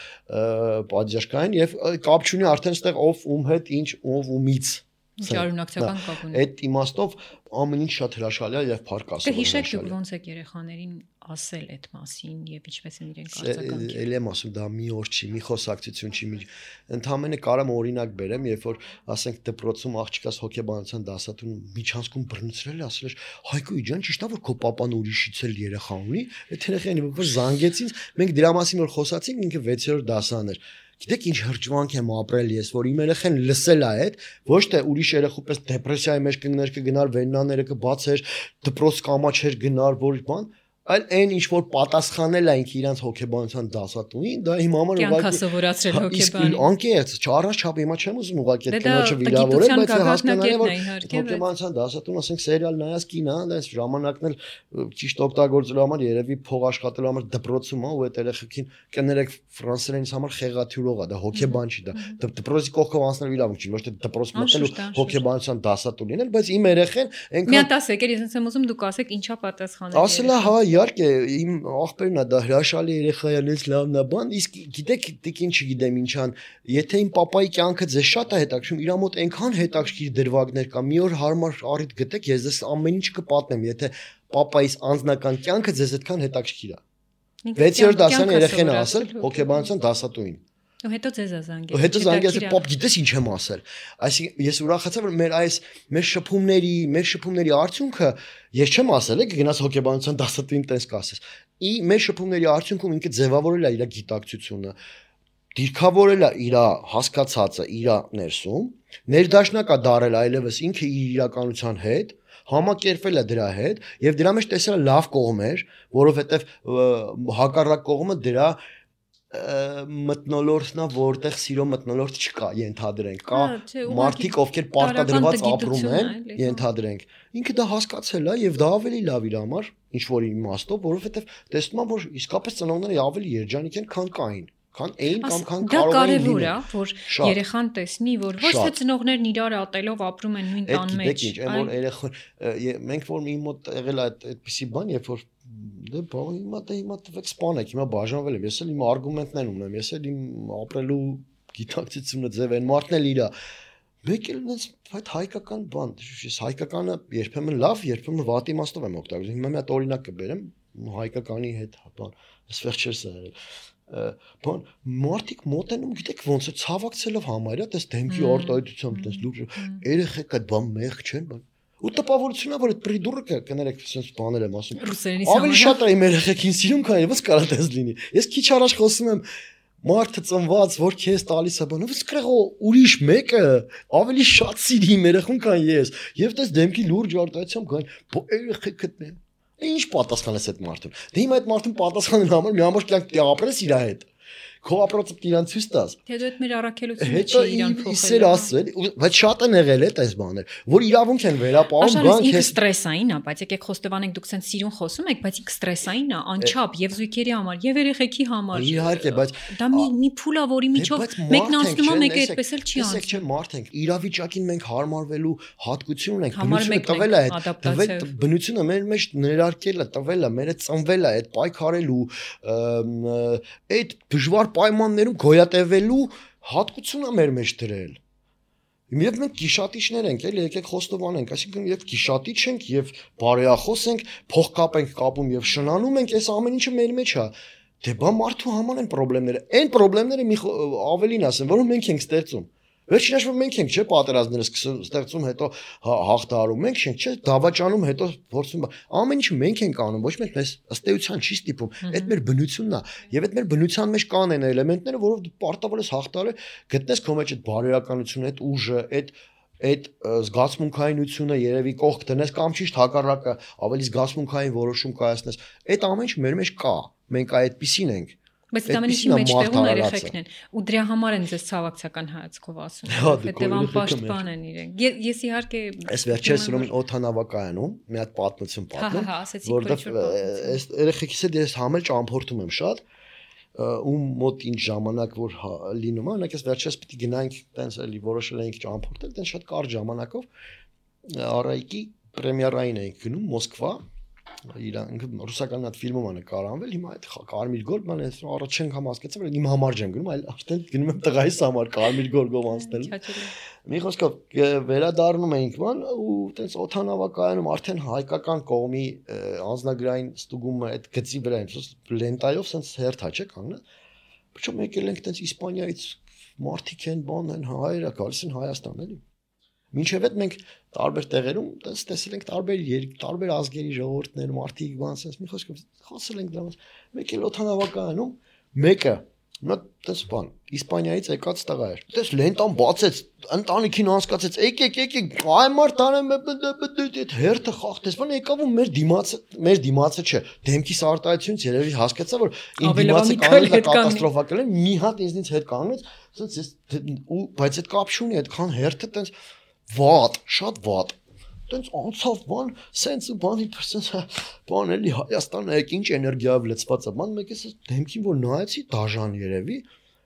պատժ կային եւ կապ չունի արդեն այդտեղ ով ում հետ ինչ ով ումից Շարունակական կապ ունի այդ իմաստով ամեն ինչ շատ հրաշալի է եւ փառք Աստծո հիշեք դուք ոնց եք երեխաներին ասել այդ մասին եւ ինչպես են իրենք արձագանքել Էլ եմ ասում դա մի օր չի մի խոսակցություն չի մի ընդհանրապես կարամ օրինակ բերեմ երբ որ ասենք դպրոցում աղջկաս հոկեբանության դասատուն միջանցքում բռնցրել է ասել Հայկո ջան ճիշտ է որ քո papan ուրիշից էլ երեխա ունի այդ երեխան որ զանգեցին մենք դրա մասին որ խոսացինք ինքը վեցերորդ դասան էր Գիտեք ինչ հրճվանք եմ ապրել ես, որ իմ երեխան լսել է այդ, ոչ թե ուրիշ երեխու պես դեպրեսիայի մեջ կգներ կգնար, վեննաները կբացեր, դպրոց կամաչեր գնար, որ բան, այլ այն ինչ որ պատասխանել է ինքը իրանց հոգեբանության դասատուին, դա իմ համար ուղղակի սովորացրել հոգեբան։ Անկեղծ, չառանց-չափ հիմա չեմ ուզում ուղղակի այդ կնոջը վիրավորել, բայց հասկանալի որ հոգեբանության դասատուն ասենք սերիալ նայած կին, հա, այս ժամանակն էլ ճիշտ օգտագործելու համար երևի փող աշխատելու համար դպրոցում է ու այդ երեխեքին կներեք ֆրանսերենից համար խեղաթյուրող է, դա հոգեբան չի, դա դպրոցի կողքով անցնելու իրավունք չի, ոչ թե դպրոց մտնել ու հոգեբանության դասատու լինել, բայց իմ երեխեն այնքան Մի հատ ասեք, ես եմ ուզում դուք ասեք ինչա պատասխանել։ Ասելա հա Իհարկե, իմ աղբերն է դա հրաշալի երեխա է, լից լավն է բան, իսկ գիտեք, տիկին չգիտեմ ինչան, եթե իմ papai կյանքը ձեզ շատ է հետաքրքրում, իր մոտ այնքան հետաքրքիր դրվագներ կա, մի օր հարմար առիթ գտեք, ես ձեզ ամեն ինչ կպատմեմ, եթե papai-իս անձնական կյանքը ձեզ այդքան հետաքրքիր է։ վեցերորդ դասան երեխան է ասել հոգեբանության դասատուին։ Ու հետո ձեզ զանգեց։ Ու հետո զանգեց, պապ, գիտես ինչ եմ ասել։ Այսինքն ես ուրախացա, որ մեր այս մեր շփումների, մեր շփումների արդյունքը ես չեմ ասել, եք գնաց հոգեբանության դասատուին տես կասես։ Ի մեր շփումների արդյունքում ինքը ձևավորել է իր գիտակցությունը, դիրքավորել է իր հասկացածը իր ներսում, ներդաշնակա դարել այլևս ինքը իր իրականության հետ, համակերպվել է դրա հետ եւ դրա մեջ տեսել է լավ կողմեր, որովհետեւ հակառակ կողմը դրա մտնոլորտն է, որտեղ սիրո մտնոլորտ չկա, ենթադրենք, կա մարդիկ, ովքեր պարտադրված ապրում են, ենթադրենք։ Ինքը դա հասկացել է եւ դա ավելի լավ իր համար, ինչ որ իմաստով, որովհետեւ տեսնում եմ, որ իսկապես ծնողները ավելի երջանիկ են, քան կային, քան էին կամ քան կարող էին լինել։ Դա կարևոր է, որ երեխան տեսնի, որ ոչ թե ծնողներն իրար ատելով ապրում են նույն տան մեջ։ Այդ գիտեք ինչ, այն որ երեխան մենք որ մի մոտ եղել է այդպիսի բան, երբ որ դե բա հիմա դե հիմա տվեք սպանեք, հիմա բաժանվել եմ, ես էլ իմ արգումենտներն ունեմ, ես էլ իմ ապրելու գիտակցությունը ձև են, մարդն էլ իրա։ Մեկ էլ ինձ այդ հայկական բան, ես հայկականը երբեմն լավ, երբեմն վատ իմաստով եմ օգտագործում։ Հիմա մի հատ օրինակ կբերեմ հայկականի հետ, բան, ես վերջերս եղել։ Բան մարդիկ մոտենում, գիտեք ոնց է ցավակցելով համարյա, դες դեմքի արտահայտությամբ, դες լուրջ երեխեք այդ բան մեղ չեն, բան ու տպավորությունն է որ այդ պրիդուրկը կներեք sense բաներ եմ ասում ավելի շատ է իմ երեխեքին սիրում քան ևս կարա դες լինի ես քիչ առաջ խոսում եմ մարդը ծնված որ քեզ տալիս է բանը ո՞ց կրեղո ուրիշ մեկը ավելի շատ սիրի իմ երեխուն քան ես եւ դες դեմքի լուրջ արտահայտությամբ կան երեխեքդ են ինչ պատասխան ես այդ մարդուն դե հիմա այդ մարդուն պատասխանելու համար մի ամբողջ կյանք ապրես իր հետ քո ապրոցը իրան ցույց տաս հետո այդ մեր առաքելությունը չի իրան փոխել իսեր ասել բայց շատ են եղել այդ այս բաներ որ իրավունք են վերապահում բան քեզ ստրեսային է բայց եկեք խոստովանենք դուք ցենց սիրուն խոսում եք բայց ինքը ստրեսային է անչափ եւ զույգերի համար եւ երեխեքի համար իհարկե բայց դա մի մի փուլ է որի միջով մեկն անցնում է մեկը այդպես էլ չի անցնում չէ մարդ ենք իրավիճակին մենք հարմարվելու հատկություն ունենք բնությունը տվել է այդ բնությունը մեր մեջ ներարկել է տվել է մեր հետ ծնվել է այդ պայքարելու այդ դժվար պայմաններում գոյատևելու հատկություն է մեր մեջ դրել։ Եվ մենք գիշատիչներ ենք, էլի եկեք խոստովանենք, այսինքն եւ գիշատիչ ենք եւ բարեախոս ենք, փողկապ ենք կապում եւ շնանում ենք, այս ամեն ինչը մեր մեջ է։ Դե բա մարդու համար են խնդիրները։ Այն խնդիրները մի ավելին ասեմ, որոնք մենք ենք ստեղծում։ Վերջին հաշվով մենք ենք, չէ, պատերազմները ստեղծում, հետո հաղթահարում, մենք չենք, չէ, դավաճանում, հետո փորձում։ Ամեն ինչը մենք ենք անում, ոչ մեկ մեզ ըստ էության չի ստիպում։ Այդ մեր բնությունն է, եւ այդ մեր բնության մեջ կան այն էլեմենտները, որով դու պարտավոր ես հաղթահարել, գտնես քո մեջ այդ բարոյականությունը, այդ ուժը, այդ այդ զգացմունքայինությունը երևի կողք դնես կամ ճիշտ հակառակը ավելի զգացմունքային որոշում կայացնես։ Այդ ամեն ինչ մեր մեջ կա։ Մենք այդպիսին ենք։ Բայց դա մենի մեջտեղում երեխեքն են ու դրա համար են ձեզ ցավակցական հայացքով ասում հետեւ անպաշտ բան են իրենք ես իհարկե այս վերջերս ուրեմն օթանավակայանում մի հատ պատմություն պատմեմ որովհետեւ այս երեխեքիս հետ ես համել ճամփորդում եմ շատ ու մոտ ինչ ժամանակ որ լինում է օրինակ այս վերջերս պիտի գնանք տենց էլի որոշել էինք ճամփորդել տենց շատ կարճ ժամանակով Արայիկի պրեմիերային էինք գնում Մոսկվա Իրան ռուսական այդ ֆիլմում է նկարահանվել հիմա այդ Կարմիր գորգն է առաջ չենք հասկացել որ իմ համար չեմ գնում այլ արդեն գնում եմ տղայիս համար Կարմիր գորգով անցնել մի խոսքով վերադառնում էինք ման ու տենց օթանավակայանում արդեն հայկական կողմի անձնագրային ստուգումը այդ գծի վրա են լենտայով սենց հերթա չէ կանգնած Причем եկել ենք տենց Իսպանիայից մարդիկ են բան են հայերը գալիս են Հայաստան էլի Մինչև այդ մենք տարբեր տեղերում տես տեսել ենք տարբեր տարբեր ազգերի ժողովուրդներ, մարդիկ, բան, sense մի խոսքով խոսել ենք դրանց։ Մեկ էլ օթանավակայանում մեկը նա տես բան Իսպանիայից եկած տղա էր։ Տես լենտան բացեց, ընտանիքին անցկացեց, եկեք, եկեք, այ մարդ անեմ այդ հերթը խախտեց, բան եկավ ու մեր դիմացը, մեր դիմացը չէ, դեմքիս արտահայտությունից երևի հասկացա որ իմ դիմացը կանել կատաստրոֆակալ է, մի հատ ինձնից հետ կանգնեց, sense ու բայց այդ կապ չունի, այդքան հերթը տես Վատ, շատ վատ։ Տենց անցավ բան, սենց բանի պրսենց բան էլի Հայաստանը եք ինչ էներգիայով լցված է, բան մեկ էս դեմքին որ նայեցի դաժան երևի,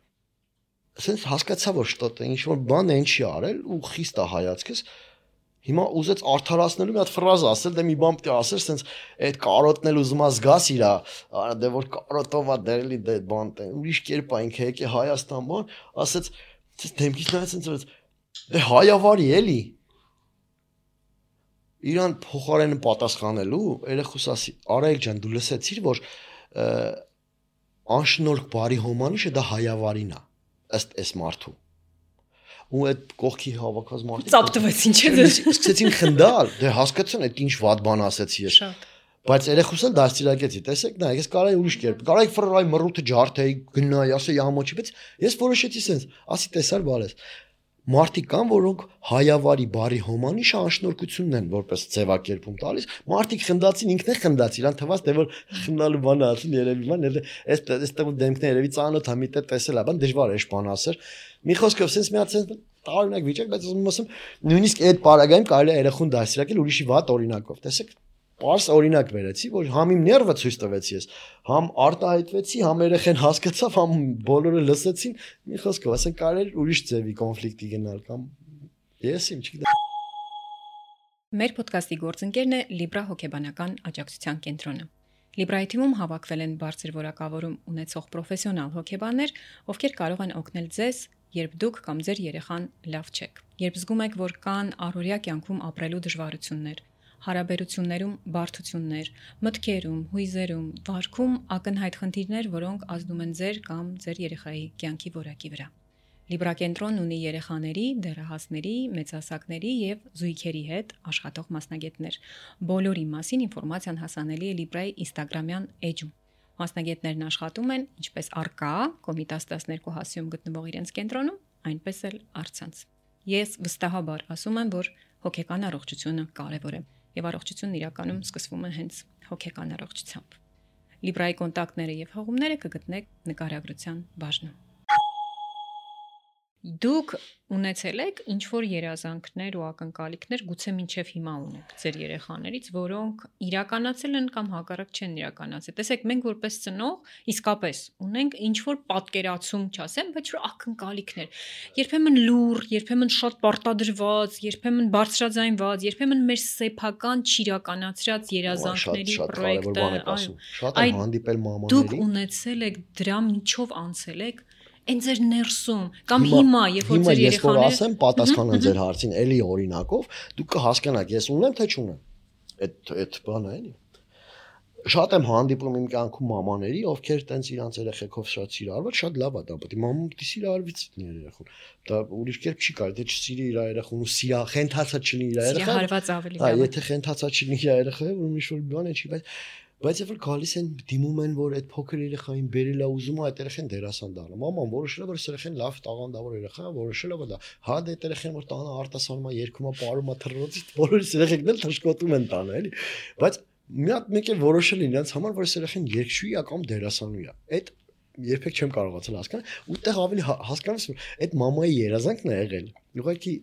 սենց հասկացա որ շտոտ է, ինչ որ բան են չի արել ու խիստ է հայացքս, հիմա ուզեց արդարացնելու մի հատ ֆրազ ասել, դե մի բան պետք է ասել, սենց այդ կարոտն էլ ուզում է զգաս իրա, դե որ կարոտով է դերելի դե բան, ուրիշ կերպ է ինքը եկե Հայաստան բան, ասեց, դեմքից նայեց սենց որ Դե հայավարի էլի Իրան փոխարենը պատասխանելու երեխուս ասի Արայիկ ջան դու լսեցիր որ անշնորհք բարի հոմանիշը դա հայավարին է ըստ էս մարդու։ Ու այդ կողքի հավաքած մարդիկ ծապտվեցին, չէ՞։ Սկսեցին խնդալ, դե հասկացան այդ ինչ վատ բան ասեցի ես։ Բայց երեխուս էլ դաստիարակեցի, տեսեք, նա, ես կարայի ուրիշ կերպ, կարայի ֆրայ մռութը ջարդեի, գնայի, ասեի ամոչի, բայց ես որոշեցի սենց, ասի տեսար բալես։ Մարդիկ կան, որոնք հայավարի բարի հոմանիշ անշնորհքությունն են, որպես ձևակերպում տալիս, մարդիկ խնդացին, ինքն է խնդաց, իրան թվաց, դե որ խնդալու բան ասին երևի բան, այս այստեղ դեմքն է երևի ծանոթ է, մի տեղ տեսել է, բան դժվար է բան ասել։ Մի խոսքով սենց մի հատ սենց տարօրինակ վիճակ, բայց ուզում ասեմ, նույնիսկ այդ պարագայում կարելի է երախուն դաստիարակել ուրիշի վատ օրինակով, տեսեք։ Պարզ օրինակ վերեցի, որ համ իմ ներվը ցույց տվեցի ես, համ արտահայտվեցի, համ երեխեն հասկացավ, համ բոլորը լսեցին, մի խոսքով, ասենք կարելի ուրիշ ձևի կոնֆլիկտի գնալ կամ ես իմ չգիտեմ։ Մեր ոդկասթի գործընկերն է Libra հոգեբանական աջակցության կենտրոնը։ Libra-ի թիմում հավաքվել են բարձր որակավորում ունեցող պրոֆեսիոնալ հոգեբաններ, ովքեր կարող են օգնել ձեզ, երբ դուք կամ ձեր երեխան լավ չեք։ Երբ զգում եք, որ կան առօրյա կյանքում ապրելու դժվարություններ, հարաբերություններում բարդություններ, մտքերում, հույզերում, վարքում ակնհայտ խնդիրներ, որոնք ազդում են ձեր կամ ձեր երեխայի կյանքի որակի վրա։ Libra կենտրոնն ունի երեխաների, դեռահասների, մեծահասակների եւ զույգերի հետ աշխատող մասնագետներ։ Բոլորի մասին ինֆորմացիան հասանելի է Libra-ի Instagram-յան էջում։ Մասնագետներն աշխատում են ինչպես առկա Կոմիտաս տասներկու հասիում գտնվող իրենց կենտրոնում, այնպես էլ առցանց։ Ես վստահաբար ասում եմ, որ հոգեկան առողջությունը կարևոր է։ Եվ առողջությունն իրականում սկսվում է հենց հոգեկան առողջությամբ։ Libra-ի կոնտակտները եւ հղումները կգտնեք նկարագրության բաժնում։ Դուք ունեցել եք ինչ-որ երազանքներ ու ակնկալիքներ, գուցե մինչև հիմա ունեք ձեր երեխաներից, որոնք իրականացել են կամ հակառակ չեն իրականացել։ Տեսեք, մենք որպես ծնող իսկապես ունենք ինչ-որ պատկերացում, չասեմ, բայց որ ակնկալիքներ։ Երբեմն լուր, երբեմն շատ պարտադրված, երբեմն բարձրաձայնված, երբեմն մեր սեփական չիրականացրած երազանքների պրոյեկտը, այո, շատ եմ հանդիպել մամաների։ Դուք ունեցել եք դրա միջով անցել եք Այն ձեր ներսում կամ հիմա, երբ որ ձեր երեխաները Հիմա ես որ ասեմ, պատասխանեմ ձեր հարցին, էլի օրինակով, դուք կհասկանաք, ես ունեմ թե չունեմ։ Այդ այդ բանը էլի։ Շատ եմ հանդիպում իմ կյանքում մամաների, ովքեր տենց իրանց երեխեքով շատ սիրարված, շատ լավ է դա, բայց մաման պիտի սիրարվից իր երեխուն։ Դա ուրիշ կերպ չի կարելի, թե չսիրի իր երեխուն ու սիրա խենթացած չլինի իր երեխան։ Սիրահարված ավելի լավ։ Հա, եթե խենթացած չլինի իր երեխան, ուրիշ ինչ-որ բան է չի, բայց Բայց երբ գալիս են դիմում են, որ այդ փոքր երեխային բերել է ուզում է այդ երեխան դերասան դառնա։ Մաման որոշել է, որ երեխան լավ տաղանդավոր երեխա է, որոշել է, որ դա հա դե երեխան որ տանը արտասանում է, երգում է, ապարում է, թռռոցից, բոլորը երեխեքն էլ թշկոտում են տանը, էլի։ Բայց մի հատ մեկ է որոշել իրենց համար, որ երեխան երգչուհի է կամ դերասանուհի է։ Այդ երբեք չեմ կարողացել հասկանալ, ուտեղ ավելի հասկանում եմ, այդ մամայի երազանքն է եղել։ Ուղղակի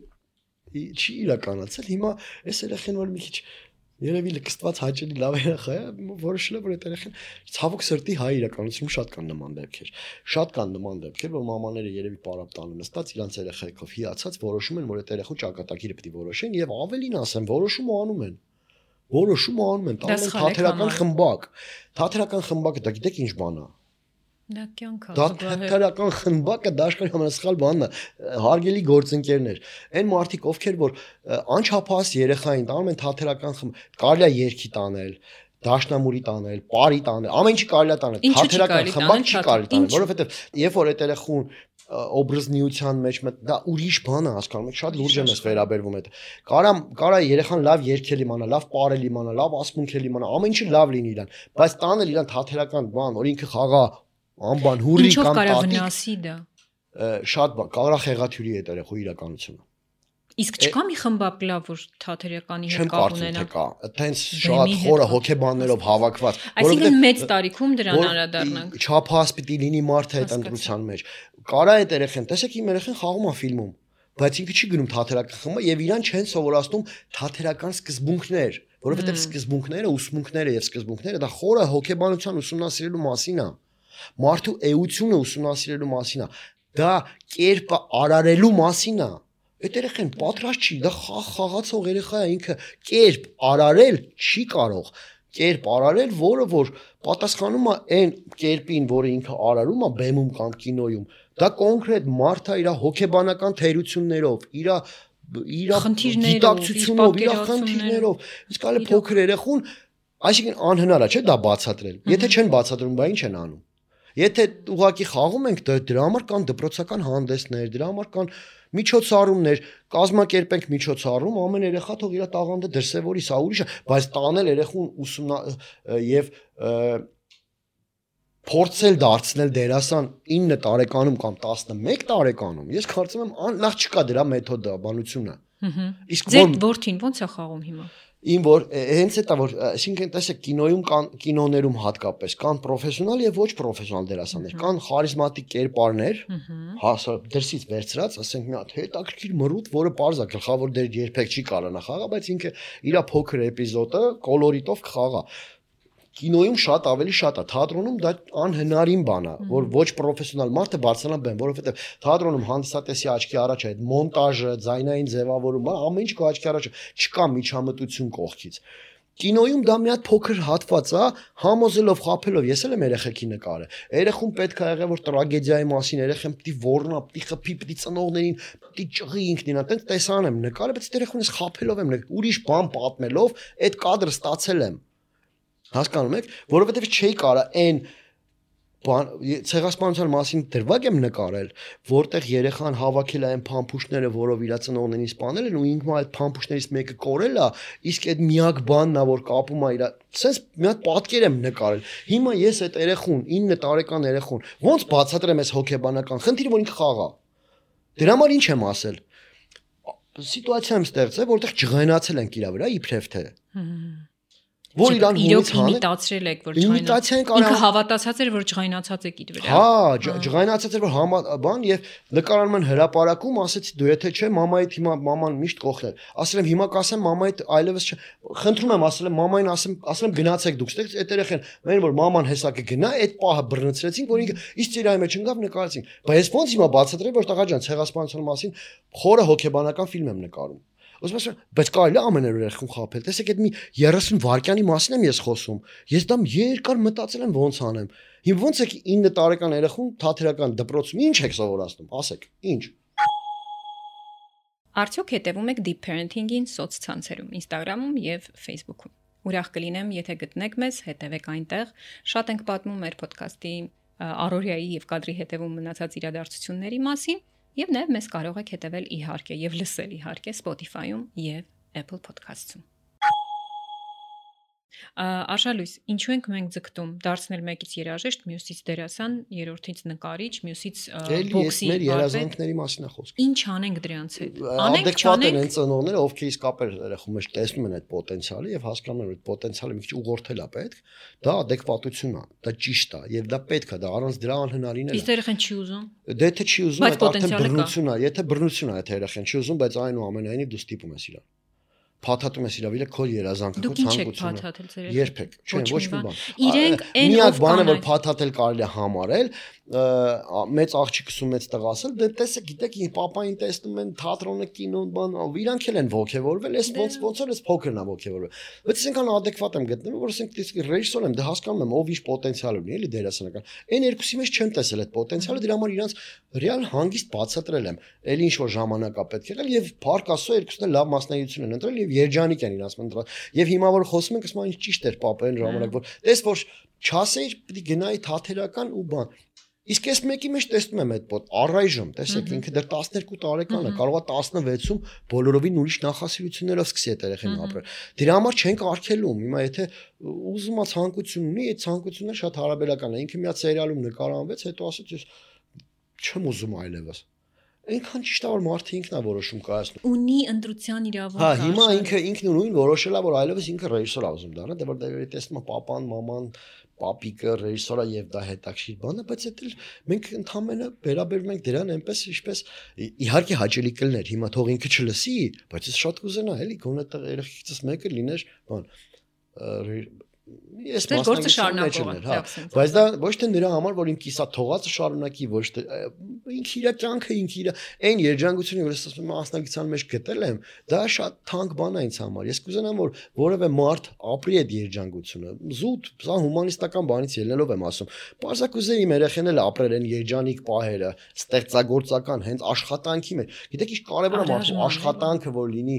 չի իրականացել։ Հիմա այս երեխան որ մի քիչ Երևի լքստված հաճելի լավ երեխա է, որոշել է որ այդ երեխան ցավոք սրտի հայ իրականությունում շատ կան նման դեպքեր։ Շատ կան նման դեպքեր, որ մամաները երևի պարապտանը նստած իրանց երեխայքով հիացած որոշում են, որ այդ երեխու ճակատագիրը պիտի որոշեն եւ ավելին ասեմ, որոշում անում են։ Որոշում անում են, տանում են թաթերական խմբակ։ Թաթերական խմբակը դա գիտեք ինչ բան է։ Դա կյանքա։ Դա թաթերական խմբակը դաշկարի ամենասխալ բանն է, հարգելի գործընկերներ։ Այն մարդիկ, ովքեր որ անչափահաս երեխային տանում են թաթերական խմբ, կարելի է երգի տանել, դաշնամուրի տանել, պարի տանել, ամեն ինչի կարելի է տանել, թաթերական խմբակ չի կարելի տանել, որովհետև երբ որ այդ երեխուն օբրազնիության մեջ մտ դա ուրիշ բան է հասկանում եք շատ լուրջ եմ ես վերաբերվում այդ կարա կարա երեխան լավ երգել իմանա լավ պարել իմանա լավ ասմունքել իմանա ամեն ինչը լավ լինի իրան բայց տանել իրան թաթերական բան որ ինքը խաղա անբան հուրի կամ տատիկ ինչով կարող վնասի դա շատ բան կարա խեղաթյուրի այդ երեխու իրականությունը իսկ չկա մի խմբակ լավ որ թաթերականի հետ կապ ունենա չեմ կարծում թե կա այտենց շատ խորը հոգեբաններով հավաքված այսինքն մեծ տարիքում դրան անդրադառնանք չափահաս պիտի լինի մարդը այդ ընտրության մեջ կարա այդ երեխան տեսեք իմ երեխան խաղում է ֆիլմում բայց ինքը չի գնում թաթերական խմբը եւ իրան չեն սովորացնում թաթերական սկզբունքներ որովհետեւ սկզբունքները ուսմունքները եւ սկզբունքները դա խորը հոգեբանության ուսումնասիրելու մասին է մարդու էությունը ուսումնասիրելու մասին է դա կերպը արարելու մասին է Այդ երեխան պատրաստ չի, դա խաղացող երեխա է, ինքը կերպ արարել չի կարող, կերպ արարել, որը որ պատասխանում է այն կերպին, որը ինքը արարում է բեմում կամ կինոյում, դա կոնկրետ մարդ է իր հոգեբանական թերություններով, իր իր գիտակցությունով, իր խնդիրներով, իսկ այլ փոքր երեխուն, այսինքն անհնար է, չէ՞ դա բացատրել։ Եթե չեն բացատրում, բա ինչ են անում։ Եթե ուղակի խաղում ենք, դրա համար կան դպրոցական հանդեսներ, դրա համար կան միջոցառումներ, կազմակերպենք միջոցառում, ամեն երեխա թող իր տաղանդը դրսևորի, սա ուրիշ է, բայց տանել երեխուն ուսումնա եւ փորձել դարձնել դերասան ինը տարեկանում կամ տասնմեկ տարեկանում, ես կարծում եմ նախ չկա դրա մեթոդաբանությունը։ Իսկ ձեր որդին ո՞նց է խաղում հիմա։ Ին որ հենց էտա որ այսինքն տեսեք կինոյում կան կինոներում հատկապես կան պրոֆեսիոնալ եւ ոչ պրոֆեսիոնալ դերասաններ, կան խարիզմատիկ կերպարներ, հասա դրսից վերցրած, ասենք մի հատ հետաքրքիր մռութ, որը պարզ է գլխավոր դեր երբեք չի կարողանա խաղա, բայց ինքը իր փոքր էպիզոդը կոլորիտով կխաղա։ Կինոյում շատ ավելի շատ է, թատրոնում դա անհնարին բան է, որ ոչ պրոֆեսիոնալ մարդը բարձրանա բեմ, որովհետև թատրոնում հանդիսատեսի աչքի առաջ է այդ մոնտաժը, ձայնային ձևավորումը, ամեն ինչ քո աչքի առաջ է, չկա միջամտություն կողքից։ Կինոյում դա մի հատ փոքր հատված է, համոզելով, խաբելով, ես էլ եմ երեխեքի նկարը։ Երեխուն պետք է եղել որ տրագեդիայի մասին երեխան պիտի ոռնա, պիտի խփի, պիտի ծնողներին, պիտի ճղի ինքնին, այդպես տեսան եմ նկարը, բայց երեխուն ես խաբելով եմ, ուրիշ բան պատմելով, այդ կադրը ստացել եմ։ Հասկանում եք, որովհետև չէի կարա այն ցեղասպանության մասին դրվագ եմ նկարել, որտեղ երեխան հավաքել է այն փամփուշտները, որով իր ծնողներին սպանել են ու ինքն այդ փամփուշտներից մեկը կորել է, իսկ այդ միակ բանն է, որ կապում է իր, sense մի հատ պատկեր եմ նկարել։ Հիմա ես այդ երեխուն, ինը տարեկան երեխուն, ոնց բացատրեմ այս հոգեբանական խնդիրը, որ ինքը խաղա։ Դրա համար ինչ եմ ասել։ Սիտուացիա եմ ստեղծել, որտեղ ջղայնացել ենք իր վրա, իբրև թե։ Որ իրան իրոք իմիտացրել եք որ ջղայնացած ինքը հավատացած էր որ ջղայնացած եք իր վրա հա ջղայնացած էր որ բան եւ նկարանում են հրապարակում ասեցի դու եթե չէ մամայիդ հիմա մաման միշտ կողքն էր ասել եմ հիմա կասեմ մամայիդ այլևս չէ խնդրում եմ ասել եմ մամային ասեմ ասել եմ գնացեք դուք ստեղ այդ երեխան մեն որ մաման հեսա կգնա այդ պահը բռնցրեցինք որ ինքը իսկ ծիրայի մեջ ընկավ նկարեցինք բայց ես ոնց հիմա բացատրեմ որ տղա ջան ցեղասպանության մասին խորը հոգեբանական ֆիլմ եմ նկարում Ոսմասը, բայց կարելի է ամեն երեխուն խաբել։ Տեսեք, այդ մի երեսուն վայրկյանի մասին եմ ես խոսում։ Ես դա երկար մտածել եմ ոնց անեմ։ Հիմա ոնց է ինը տարեկան երեխուն թատերական դպրոցում ինչ եք սովորացնում, ասեք, ինչ։ Արդյոք հետևում եք deep parenting-ին սոցցանցերում, Instagram-ում եւ Facebook-ում։ Ուրախ կլինեմ, եթե գտնեք մեզ, հետևեք այնտեղ։ Շատ ենք պատմում մեր podcast-ի առօրյայի եւ կադրի հետևում մնացած իրադարձությունների մասին։ Եվ նաև մեզ կարող եք հետևել իհարկե եւ լսել իհարկե Spotify-ում եւ Apple Podcast-ում։ Արշալույս, ինչու ենք մենք ձգտում դարձնել մեկից երաժիշտ, մյուսից դերասան, երրորդից նկարիչ, մյուսից բոքսի մեր երազանքների մասին է խոսքը։ Ինչ անենք դրանց հետ։ Անենք, չանենք։ Են ծնողները, ովքեր իսկապես երեխու մեջ տեսնում են այդ պոտենցիալը եւ հասկանում են, որ այդ պոտենցիալը մի քիչ ուղղորդել է պետք, դա ադեկվատություն է, դա ճիշտ է եւ դա պետք է, դա առանց դրա անհնարին է։ Իսկ երեխան չի ուզում։ Դե թե չի ուզում, այդ արդեն բռնություն է, եթե բռնություն է, այդ երեխան չի ուզում, բայց այնուամենայնիվ դու ստիպում ես իրան։ Փաթաթում ես իրավիլը քո երազանքը, քո ցանկությունը։ Երբեք, չէ, ոչ մի բան։ Իրենք այն միակ բանը որ փաթաթել կարելի է համարել, մեծ աղջիկ ուսումից տղասել, դե տեսեք, գիտեք, պապային տեսնում են թատրոնը, կինոն, բան, իրանք էլ են ողջևորվել, ես ոնց ոնց որ ես փոքրն եմ ողջևորվել։ Բայց այսինքն adekvat եմ գտնում, որ ասենք դիսկ ռեժիսոր եմ, դե հասկանում եմ ով ինչ պոտենցիալ ունի, էլի դերասանական։ Այն երկուսի մեջ չեմ տեսել այդ պոտենցիալը, դրա համար իրանց ռեալ հանգիստ բացատրել եմ։ Էլի ինչ որ ժամանակ է պետք եղել եւ փառք Աստծո երկուսն էլ լավ մասնագիտություն են ընտրել եւ երջանիկ են իրաց ընտրել։ Եվ հիմա որ խոսում ենք, ասում են ճիշտ էր պապային ժամանակ, որ տես որ չասեի, պիտի գնայի թաթերական ու բան։ Իսկ ես մեկի մեջ տեսնում եմ այդ պոտ առայժմ, տեսեք, ինքը դեռ տասներկու տարեկան է, կարող է տասնվեցում բոլորովին ուրիշ նախասիրություններով սկսի այդ երեխան ապրել։ Դրա համար չենք արգելում։ Հիմա եթե ուզում է ցանկություն ունի, այդ ցանկությունը շատ հարաբերական է։ Ինքը մի հատ սերիալում նկարանվեց, հետո ասեց ես չեմ ուզում այլևս։ Այնքան ճիշտ է որ մարդը ինքն է որոշում կայացնում։ Ունի ընտրության իրավունք։ Հա, հիմա ինքը ինքն նույն որոշել է որ այլևս ինքը ռեժիսոր է ուզում դառնա, դե որ դե տեսնում է papan, maman, պապիկը ռեժիսորա եւ դա հետաքրիր բան է, բայց դա էլ մենք ընդհանրապես վերաբերում ենք դրան այնպես ինչպես իհարկե հաճելի կլներ, հիմա թող ինքը չլսի, բայց ես շատ կուզենա էլի գոնե տեղ երեխիքից մեկը լիներ բան ես գործը շարունակող հա բայց դա ոչ թե նրա համար որ իմ կիսա թողածը շարունակի ոչ թե ինքը իր կյանքը ինքը իր այն երջանկությունը որ ես ասում եմ մասնագիտության մեջ գտել եմ դա շատ թանկ բան է ինձ համար ես կուզենամ որ որևէ մարդ ապրի այդ երջանկությունը զուտ սա հումանիստական բանից ելնելով եմ ասում պարզա կուզեի իմ երեխեն էլ ապրել են երջանիկ պահերը ստեղծագործական հենց աշխատանքի մեջ գիտեք ինչ կարևոր է մարդու աշխատանքը որ լինի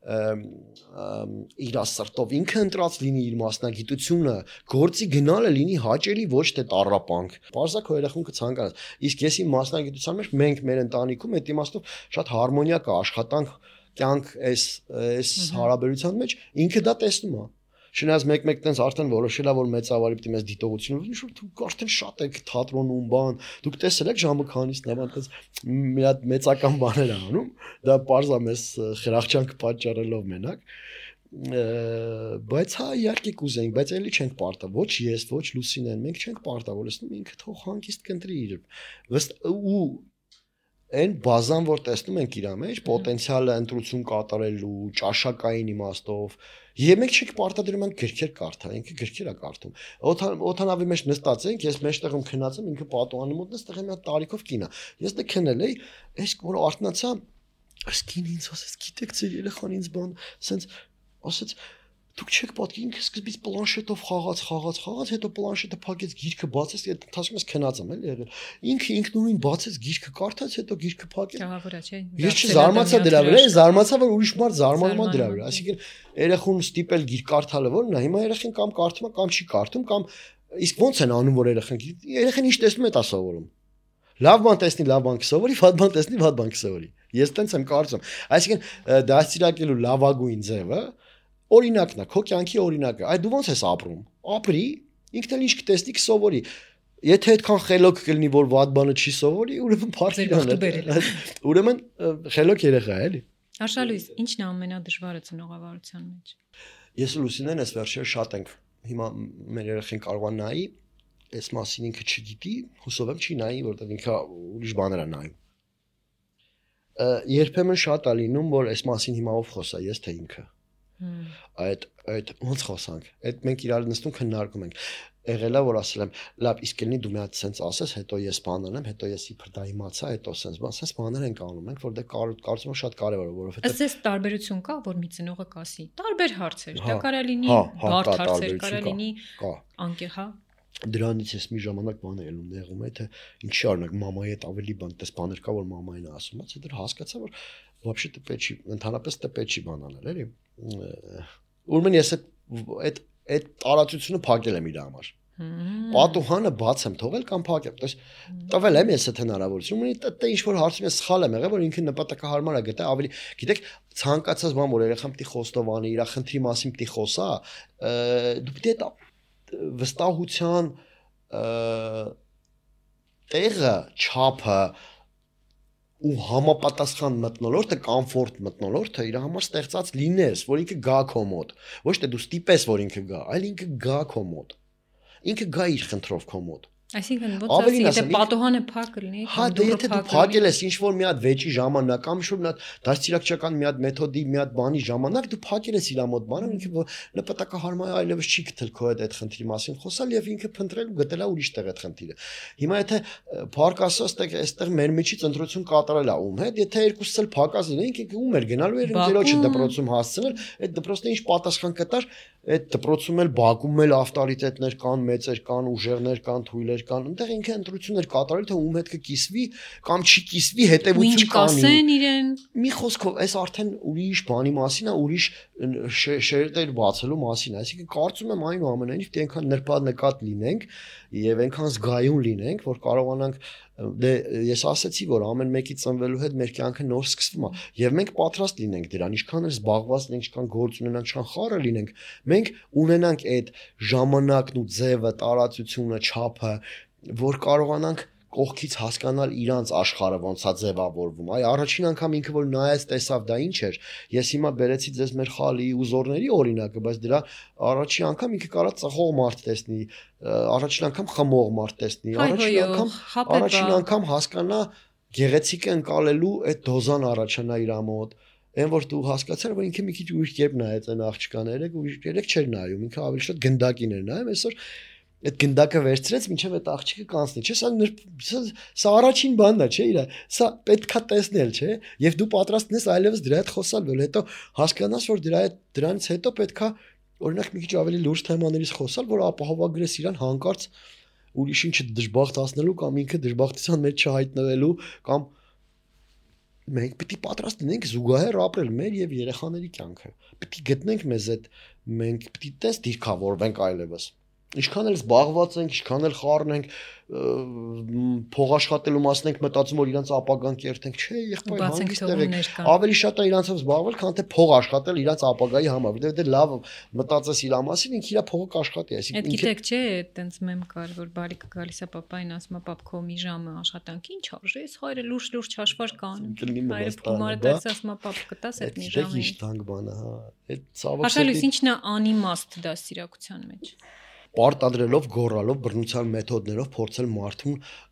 իր սրտով ինքը ընտրած լինի իր մասնագիտությունը, գործի գնալը լինի հաճելի, ոչ թե տառապանք։ Պարզա քո երեխուն կցանկանաս։ Իսկ ես իմ մասնագիտության մեջ մենք մեր ընտանիքում այդ իմաստով շատ հարմոնիա կա, աշխատանք, կյանք այս այս հարաբերության մեջ ինքը դա տեսնում է։ Չնայած մեկ-մեկ տենց արդեն որոշել է որ մեծավարի պիտի մեզ դիտողություն ունի, ինչ որ դուք արդեն շատ եք թատրոնում բան, դուք տեսել եք ժամը քանիսն է, բան տենց մի հատ մեծական բաներ անում, դա պարզա մեզ խրախճանք պատճառելով մենակ, բայց հա իհարկե կուզենք, բայց էլի չենք պարտավոր, ոչ ես, ոչ Լուսինեն, մենք չենք պարտավորեցնում, ինքը թող հանգիստ կընտրի իր ու այն բազան որ տեսնում ենք իր մեջ, պոտենցիալը ընտրություն կատարելու, ճաշակային իմաստով, եւ մենք չենք պարտադրում ենք գրքեր կարդալ, ինքը գրքեր է կարդում։ Օթանավի մեջ նստած ենք, ես մեջտեղում քնած եմ, ինքը պատուհանի մոտ նստեղ է մի հատ տարիքով կին է։ Ես դե քնել էի, այս որ արթնացա, այս կին ինձ ասեց, գիտեք ձեր երեխան ինձ բան, սենց ասեց դուք չեք պատկի ինքը սկզբից պլանշետով խաղաց, խաղաց, խաղաց, հետո պլանշետը փակեց, գիրքը բացեց, այդ ընթացքում ես քնած եմ էլի եղել։ Ինքը ինքնուրույն բացեց, գիրքը կարդաց, հետո գիրքը փակեց։ Ճաղավուրա չէ։ Ես չզարմացա դրա վրա, ես զարմացա որ ուրիշ մարդ զարմանում է դրա վրա։ Այսինքն երեխուն ստիպել գիր կարդալը որն է, հիմա երեխին կամ կարդում է, կամ չի կարդում, կամ իսկ ոնց են անում որ երեխան երեխան ինչ տեսնում է դա սովորում։ Լավ բան տեսնի, լավ բան կսովորի, վատ բան տեսնի, վատ բան կսովորի։ Ես տենց եմ կարծում։ Այսինքն դաստիարակելու լավագույն ձևը օրինակն է, քո կյանքի օրինակը։ Այդ դու ոնց ես ապրում։ Ապրի, ինքն էլ ինչ կտեսնի, կսովորի։ Եթե այդքան խելոք կլինի, որ վատ բանը չի սովորի, ուրեմն փառքին է։ Ուրեմն խելոք երեխա է, էլի։ Արշալույս, ի՞նչն է ամենադժվարը ծնողավարության մեջ։ Ես ու Լուսինեն այս վերջերը շատ ենք հիմա մեր երեխին կարող է նայի, այս մասին ինքը չգիտի, հուսով եմ չի նայի, որտեղ ինքը ուրիշ բաներ է նայում։ Երբեմն շատ է լինում, որ այս մասին հիմա ով խոսա, ես թե ինքը։ Այդ այդ ոնց խոսանք, այդ մենք իրար նստում քննարկում ենք։ Եղել է որ ասել եմ, լավ, իսկ ելնի դու մի հատ sense ասես, հետո ես բան անեմ, հետո ես իբր դա իմացա, հետո sense բան, sense բաներ ենք անում ենք, որ դե կարծում եմ շատ կարևոր է, որովհետեւ ըստ էս տարբերություն կա, որ մի ծնողը կասի, տարբեր հարցեր, դա կարա լինի բարդ հարցեր, կարա լինի անկեղ, հա։ Դրանից ես մի ժամանակ բան եմ ելնում նեղում է, թե ինչի արնակ մամայի հետ ավելի բան, դες բաներ կա, որ մամային է ասում, բայց դեռ հասկացա, որ вообще-то պետք չի, ընդհանրապես դա պետք չի բան անել, էլի։ Ուրեմն ես այդ այդ տարածությունը փակել եմ իր համար։ Պատուհանը բաց եմ թողել կամ փակել, то есть տվել եմ ես այդ հնարավորություն, ունի դա ինչ որ հարցում ես սխալ եմ եղել, որ ինքը նպատակահարմար է գտա, ավելի, գիտեք, ցանկացած բան, որ երեխան պիտի խոստովանի, իր խնդրի մասին պիտի խոսա, դու պիտի դա վստահության տեղը, չափը ու համապատասխան մտնոլորտը, կոմֆորտ մտնոլորտը իր համար ստեղծած լինես, որ ինքը գա քո մոտ, ոչ թե դու ստիպես, որ ինքը գա, այլ ինքը գա քո մոտ, ինքը գա իր խնդրով քո մոտ։ Այսինքն ոնց ասի, եթե պատուհանը փակ լինի, հա դե եթե դու փակել ես ինչ որ մի հատ վեճի ժամանակ կամ ինչ որ մի հատ դաստիարակչական մի հատ մեթոդի մի հատ բանի ժամանակ դու փակել ես իր մոտ բանը, ինքը նպատակահարմար այլևս չի գտել քո հետ այդ խնդրի մասին խոսալ եւ ինքը փնտրել ու գտել է ուրիշ տեղ այդ խնդիրը։ Հիմա եթե փառք ասած տեղ այստեղ մեր միջից ընտրություն կատարել է ում հետ, եթե երկուսս էլ փակած լինեինք, ինքը ում էր գնալու էր ընկերոջը դպրոցում հասցնել, այդ դպրոցն ինչ պատասխան կտար, այդ դպրոցում էլ Բաքում էլ ավտորիտետներ կան, մեծեր կան, ուժերներ կան, թույլեր կան, այնտեղ ինքը ընտրություններ կատարել, թե ում հետ կկիսվի կամ չի կիսվի, հետևություն կանի։ Մի խոսքով, այս արդեն ուրիշ բանի մասին է, ուրիշ շերտեր բացելու մասին է, այսինքն կարծում եմ այնուամենայնիվ դե այնքան նրբանկատ լինենք եւ այնքան զգայուն լինենք, որ կարողանանք դե ես ասացի, որ ամեն մեկի ծնվելու հետ մեր կյանքը նոր սկսվում է եւ մենք պատրաստ լինենք դրան, ինչքան էլ զբաղված լինենք, ինչքան գործ ունենանք, ինչքան խառը լինենք, մենք ունենանք այդ ժամանակն ու ձևը, տարածությունը, չափը, որ կարողանանք կողքից հասկանալ իրանց աշխարհը ոնց է ձևավորվում։ Այ առաջին անգամ ինքը որ նայեց տեսավ դա ինչ էր։ Ես հիմա բերեցի ձեզ մեր խալի ու զորների օրինակը, բայց դրա առաջին անգամ ինքը կարա ծխող մարդ տեսնի, առաջին անգամ խմող մարդ տեսնի, առաջին անգամ առաջին անգամ հասկանա գեղեցիկ ընկալելու այդ դոզան առաջանա իր մոտ։ Այն որ դու հասկացար, որ ինքը մի քիչ ուրիշ կերպ նայեց այն աղջկաները, ուրիշ երեք չէր նայում, ինքը ավելի շատ գնդակին էր նայում, այսօր այդ գնդակը վերցրեց, մինչև այդ աղջիկը կանցնի, չէ՞, սա սա առաջին բանն է, չէ՞, իրա, սա պետքա տեսնել, չէ՞, եւ դու պատրաստ ես այլևս դրա հետ խոսալ, որ հետո հասկանաս, որ դրա հետ դրանից հետո պետքա օրինակ մի քիչ ավելի լուրջ թեմաներից խոսալ, որ ապահովագրես իրան հանկարծ ուրիշին չդժբախտացնելու կամ ինքը դժբախտության մեջ չհայտնվելու կամ մենք պիտի պատրաստ լինենք զուգահեռ ապրել մեր եւ երեխաների կյանքը։ Պիտի գտնենք մեզ այդ մենք պիտի տես դիրքավորվենք այլևս։ Ինչքան էլ զբաղված ենք, ինչքան էլ խառնենք, փող աշխատելու մասն ենք մտածում, որ իրանց ապագան կերտենք, չէ, եղբայր հանգիստ եղեք։ Ավելի շատ է իրանցով զբաղվել, քան թե փող աշխատել իրանց ապագայի համար, որովհետեւ դե լավ մտածես իր մասին, ինքը իր փողը կաշխատի, այսինքն ինքը գիտեք, չէ, այտենց մեմ կար, որ բարիկը գալիս է papayin ասում է, պապ, քո մի ժամը աշխատանքի ինչ արժի, այս հայրը լուրջ-լուրջ հաշվար կան։ Հայրը փոմարը դարձ ասում է, պապ, կտաս այդ մի ժամը։ Ինչ տանգ բան է, հա։ Այդ ցավոք։ Աշխալույս ինչն է անիմաստ դաստիարակության մեջ։ Պարտադրելով, գոռալով, բռնության մեթոդներով փորձել մարդուն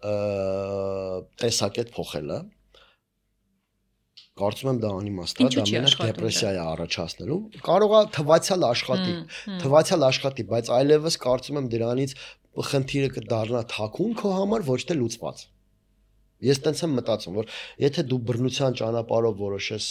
տեսակետ փոխելը։ Կարծում եմ դա անիմաստ է, դա մենակ դեպրեսիա է առաջացնելու։ Կարող է թվացial աշխատի, թվացial աշխատի, բայց այլևս կարծում եմ դրանից խնդիրը կդառնա թաքուն քո համար, ոչ թե լուծված։ Ես տենց եմ մտածում, որ եթե դու բռնության ճանապարհով որոշես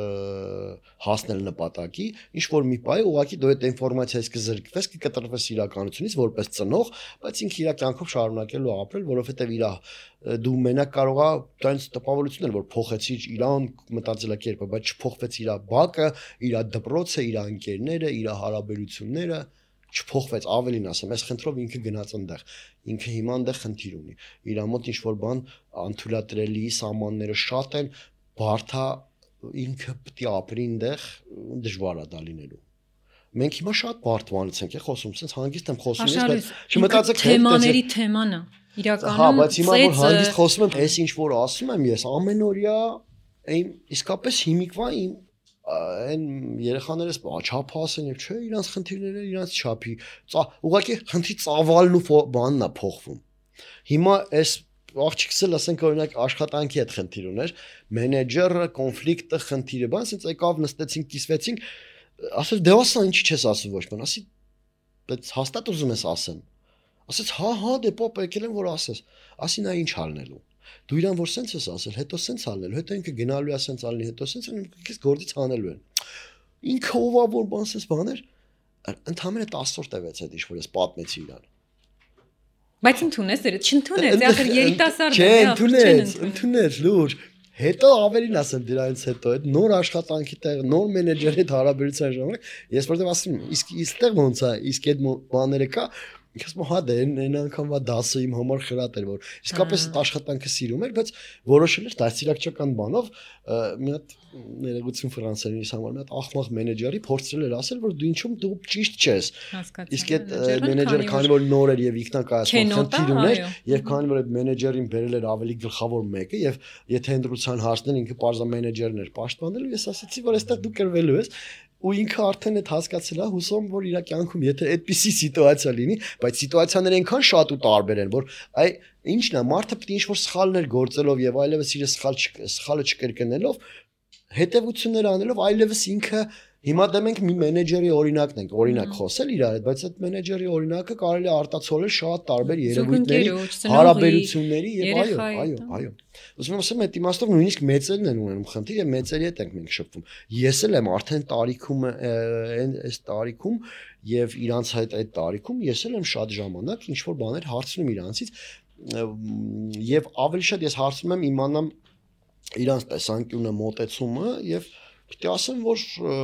հասնել նպատակի, ինչ որ մի պահ ուղղակի դու այդ ինֆորմացիայից կզրկվես, կկտրվես իրականությունից որպես ծնող, բայց ինքը իր կյանքով շարունակելու ապրել, որովհետև իր դու մենակ կարող ես տենց տպավորություններ, որ փոխեցիր իրան մտածելակերպը, բայց չփոխվեց իր բակը, իր դպրոցը, իր ընկերները, իր հարաբերությունները չփոխվեց, ավելին ասեմ, այս խնդրով ինքը գնաց այնտեղ, ինքը հիմա այնտեղ խնդիր ունի, իր մոտ ինչ որ բան անթույլատրելի, սահմանները շատ են, բարդ է, ինքը պետք է ապրի այնտեղ, դժվար է դա լինելու։ Մենք հիմա շատ բարդվանից ենք խոսում, sense հանգիստ եմ խոսում, ես չմտածեք թեմաների թեման է, իրականում։ Հա, բայց հիմա որ հանգիստ խոսում եմ, այս ինչ որ ասում եմ ես, ամենօրյա այն իսկապես հիմիկվա իմ այն երեխաներս չափ ասեն եւ չէ իրանց խնդիրները իրանց չափի ուղղակի խնդրի ծավալն ու բանն է փոխվում հիմա այս աղջիկս էլ ասենք օրինակ աշխատանքի հետ խնդիր ուներ մենեջերը կոնֆլիկտը խնդիրը բան ասենց եկավ նստեցինք կիսվեցինք ասես դե ասա ինչի չես ասում ոչ բան ասի բայց հաստատ ուզում ես ասեմ ասեց հա հա դե պապ եկել եմ որ ասես ասի նա ինչ halնելու Դու իրան որ սենց ես ասել, հետո սենց անելու, հետո ինքը գնալու է սենց ալնի, հետո սենց ինքս գործից հանելու են։ Ինքը ով է որ բան սենց բաներ, ընդհանրապես տասը օր տևեց այդ ինչ որ ես պատմեցի իրան։ Բայց ընդունես դերը, չընդունես, ախր երիտասարդ է, ընդունես, ընդունես, լուրջ։ Հետո ավելին ասեմ դրանից հետո, այդ նոր աշխատանքի տեղ, նոր մենեջերի հետ հարաբերության ժամանակ, ես որտեղ ասում եմ, իսկ իստեղ ոնց է, իսկ այդ բաները կա Ես մոհա դե այն անգամվա դասը իմ համար խրատ էր որ իսկապես այդ աշխատանքը սիրում էր բայց որոշել էր դաստիարակչական բանով մի հատ ներեգություն ֆրանսերենից համար մի հատ ախմախ մենեջերի փորձել էր ասել որ դու ինչու դու ճիշտ չես իսկ այդ մենեջերը քանի որ նոր էր եւ ինքնակայացման խնդիր ուներ եւ քանի որ այդ մենեջերին բերել էր ավելի գլխավոր մեկը եւ եթե ընդրության հարցներ ինքը պարզա մենեջերն էր պաշտպանելու ես ասացի որ այստեղ դու կրվելու ես ու ինքը արդեն այդ հասկացել է հուսում որ իր կյանքում եթե այդպիսի սիտուացիա լինի բայց սիտուացիաները այնքան շատ ու տարբեր են որ այ ինչն է մարդը պետք է ինչ որ սխալներ գործելով եւ այլևս իր սխալ սխալը չկրկնելով հետեւություններ անելով այլևս ինքը հիմա դե մենք մի մենեջերի օրինակն ենք օրինակ խոսել իրար հետ բայց այդ մենեջերի օրինակը կարելի է արտացոլել շատ տարբեր երևույթների հարաբերությունների եւ այո այո այո Ուզում եմ ասեմ այդ իմաստով նույնիսկ մեծերն են ունենում խնդիր եւ մեծերի հետ ենք մենք շփվում ես էլ եմ արդեն տարիքում այս տարիքում եւ իրանց հետ այդ տարիքում ես էլ եմ շատ ժամանակ ինչ որ բաներ հարցնում իրանցից եւ ավելի շատ ես հարցնում եմ իմանամ իրանց տեսանկյունը մոտեցումը եւ Պիտի ասեմ, որ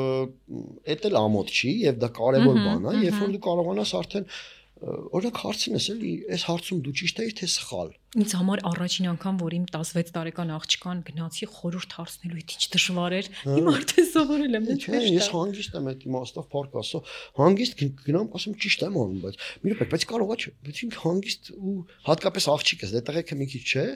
էդ էլ ամոթ չի եւ դա կարեւոր բան է, երբ որ դու կարողանաս արդեն օրինակ հարցին ես էլի, այս հարցում դու ճիշտ ես թե սխալ։ Ինձ համար առաջին անգամ, որ իմ տասնվեց տարեկան աղջկան գնացի խորհուրդ հարցնելու, ինչ դժվար էր։ Հիմա արդեն սովորել եմ այդ։ Չէ, ես հանգիստ եմ այդ իմաստով փառք ասո։ Հանգիստ գնամ, ասում ճիշտ եմ անում, բայց մի րոպե, բայց կարող է չէ, բայց ինքը հանգիստ ու հատկապես աղջիկս, դե տղեկը մի քիչ չէ։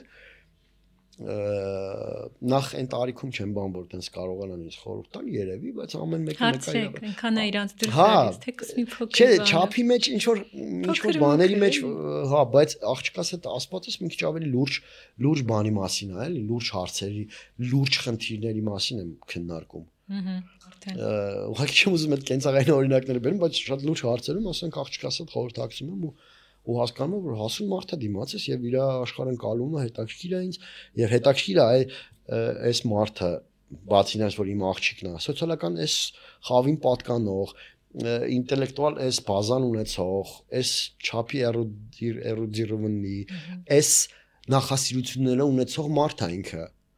Նախ այն տարիքում չեմ բան որ տենց կարողանան ինձ խորհուրդ տալ երևի բայց ամեն մեկը նկայ այնքան է իրանց դուրս գալիս թեկուզ մի փոքր չէ չափի մեջ ինչ որ ինչ որ բաների մեջ հա բայց աղջկաս հետ ասվածս մի քիչ ավելի լուրջ լուրջ բանի մասին է էլի լուրջ հարցերի լուրջ խնդիրների մասին եմ քննարկում ըհը արդեն ուղղակի չեմ ուզում այդ կենցաղային օրինակները բերեմ բայց շատ լուրջ հարցերում ասենք աղջկաս հետ խորհրդակցում եմ ու ու հասկանում եմ որ հասուն մարդը դիմաց ես եւ իր աշխարհընկալումը հետաքրքիր է ինձ եւ հետաքրքիր է այս մարդը բացի նրանից որ իմ աղջիկն է սոցիալական այս խավին պատկանող ինտելեկտուալ այս բազան ունեցող այս չափի էրուդիրովնի այս նախասիրությունները ունեցող մարդ է ինքը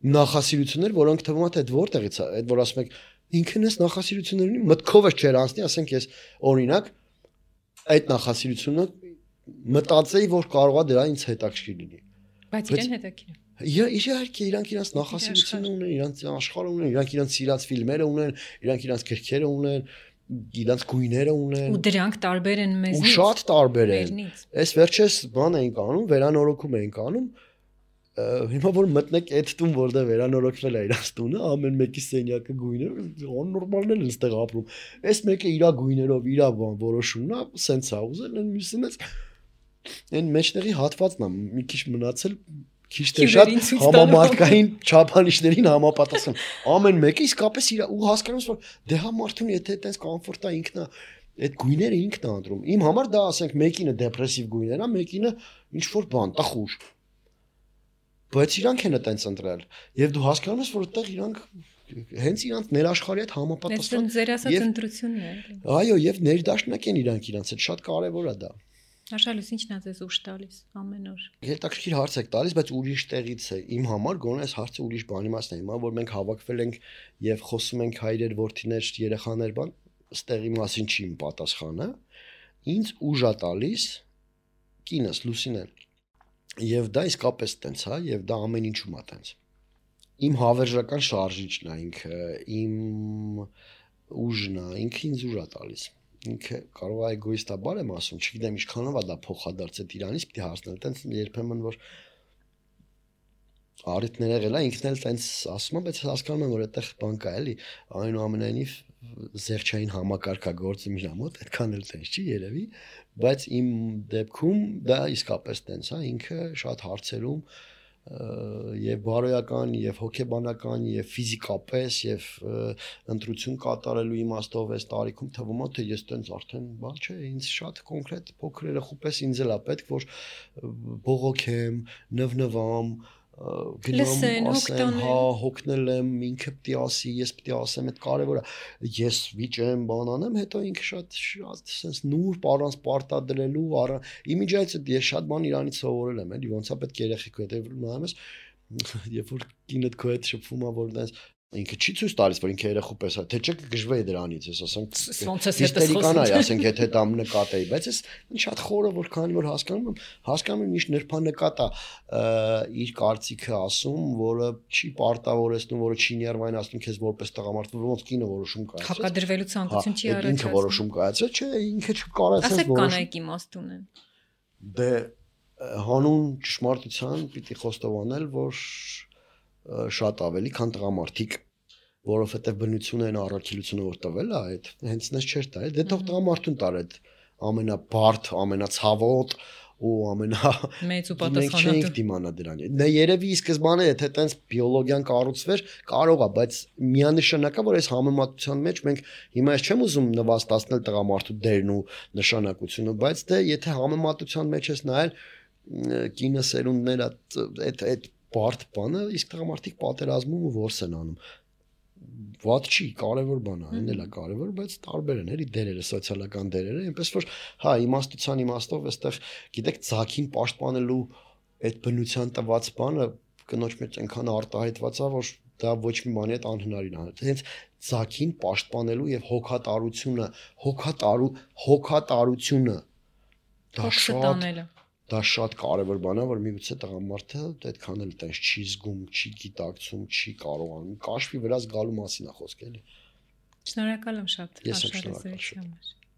նախասիրություններ, որոնք թվում է թե այդ որտեղից է, այդ որ ասում եք ինքն էս նախասիրություններ ունի, մտքով ես չեր անցնի, ասենք ես օրինակ այդ նախասիրությունը մտածեի, որ կարող է դրա ինձ հետաքրքիր լինի։ Բայց իրեն հետաքրքիր է։ Իհարկե իրանք իրանք նախասիրությունը ունեն, իրանք աշխարհը ունեն, իրանք իրանք սիրած ֆիլմերը ունեն, իրանք իրանք գրքերը ունեն, իրանք գույները ունեն։ Ու դրանք տարբեր են մեզնից։ Ու շատ տարբեր են։ Այս վերջերս բան էինք անում, վերանորոգում էինք անում։ Հիմա որ մտնեք այդ տուն, որտեղ վերանորոգվել է իրանք տունը, ամեն մեկի սենյակը գույներով, աննորմալն են այստեղ ապրում։ Այս մեկը իր գույներով, իր բան որոշումն է, սենց է ուզել, այն մյուսը մեծ այն մեջտեղի հատվածն է, մի քիչ մնացել քիչ թե շատ համամարտկային չափանիշներին համապատասխան։ Ամեն մեկը իսկապես իր ու հասկանում ես որ դե հա մարդուն եթե այտենց կոմֆորտա ինքն է այդ գույները ինքն է անդրում։ Իմ համար դա ասենք մեկինը դեպրեսիվ գույներ է, մեկինը ինչ որ բան, տխուր։ Բայց իրանք են այտենց ընտրել եւ դու հասկանում ես որ այդտեղ իրանք հենց իրանք ներաշխարհի հետ համապատասխան։ Ձեր ասած ընտրությունն է։ Այո, եւ ներդաշնակ են իրանք իրանք, այդ շատ կարեւոր է դա։ Արշալույս ինչն է ձեզ ուշ տալիս ամեն օր։ Հետաքրքիր հարց եք տալիս, բայց ուրիշ տեղից է։ Իմ համար գոնե այս հարցը ուրիշ բանի մասն է։ Հիմա որ մենք հավաքվել ենք եւ խոսում ենք հայրեր, որդիներ, երեխաներ, բան, ստեղի մասին չի իմ պատասխանը։ Ինձ ուժ է տալիս կինս Լուսինեն։ Եվ դա իսկապես տենց, հա, եւ դա ամեն ինչում է տենց։ Իմ հավերժական շարժիչն է ինքը, իմ ուժն է, ինքը ինձ ուժ է տալիս։ Ինքը կարող է էգոիստաբար եմ ասում, չգիտեմ ինչքանով է դա փոխադարձել Իրանից, պիտի հարցնել, տենց երբեմն որ առիթներ եղել է, ինքն էլ տենց ասում է, բայց հասկանում եմ որ այդտեղ բան կա էլի, այնուամենայնիվ զեղչային համակարգագործը մի մոտ այդքան էլ տենց չի երևի, բայց իմ դեպքում դա իսկապես տենց է, ինքը շատ հարցերում եւ բարոյական եւ հոգեբանական եւ ֆիզիկապես եւ ընտրություն կատարելու իմաստով այս տարիքում թվում է թե ես տենց արդեն բան չէ ինձ շատ կոնկրետ փոքր երախու պես ինձ էլ է պետք որ բողոքեմ նվնվամ գնամ ասեմ հա հոգնել եմ ինքը պիտի ասի ես պիտի ասեմ այդ կարևոր է ես վիճեմ բան անեմ հետո ինքը շատ շատ sense նուրբ առանց պարտադրելու առանց իմիջայից ես շատ բան իրանից սովորել եմ էլի ոնց է պետք երեխեքու հետ նայում ես երբ որ կինդ քո հետ շփվում է որ դες ինքը չի ցույց տալիս որ ինքը երեխու պես է թե չէ կգժվեի դրանից ես ասենք ոնց է հետս խոսում ասենք եթե դա նկատեի բայց ես շատ խորը որ քանի որ հասկանում եմ հասկանում եմ ինչ նրբանկատ է իր կարծիքը ասում որը չի պարտավորեցնում որը չի ներվայնացնում քեզ որպես տղամարդ ոնց կինը որոշում կայացրել հակադրվելու ցանկություն չի առաջացնում ինքը որոշում կայացրել չէ ինքը չկարացած ասեք կանայք իմաստ ունեն դե հանուն ճշմարտության պիտի խոստովանել որ շատ ավելի քան տղամարդիկ որովհետև բնությունը այն առաքելությունը որ տվել է այդ հենց նես չէր տա դե թող տղամարդուն տար այդ ամենաբարդ ամենացավոտ ու ամենա մեծ ու պատասխանատու մենք չենք դիմանա դրան դա երևի ի սկզբանե եթե տենց բիոլոգիան կառուցվեր կարող է բայց միանշանակ է որ այս համեմատության մեջ մենք հիմա ես չեմ ուզում նվաստացնել տղամարդու դերն ու նշանակությունը բայց դե եթե համեմատության մեջ ես նայել կինը սերունդներ այդ այդ բարդ բանը իսկ տղամարդիկ պատերազմում ու որս են անում Ված չի, կարևոր բան է, այն էլ է կարևոր, բայց տարբեր են էլի դերերը, սոցիալական դերերը, այնպես որ հա իմաստության իմաստով այստեղ գիտեք ցակին պաշտպանելու այդ բնության տված բանը կնոջ մեջ այնքան արտահայտված է, որ դա ոչ մի բանի հետ անհնարին է։ Հենց ցակին պաշտպանելու եւ հոգատարությունը, հոգատարու հոգատարությունը դա շատ Դա շատ կարևոր բան է, որ միգուցե տղամարդը այդքան էլ տես չի զգում, չի գիտակցում, չի կարողանում։ Կաշվի վրա զգալու մասին է խոսք էլի։ Շնորհակալ եմ շատ։ Ես եմ շնորհակալ։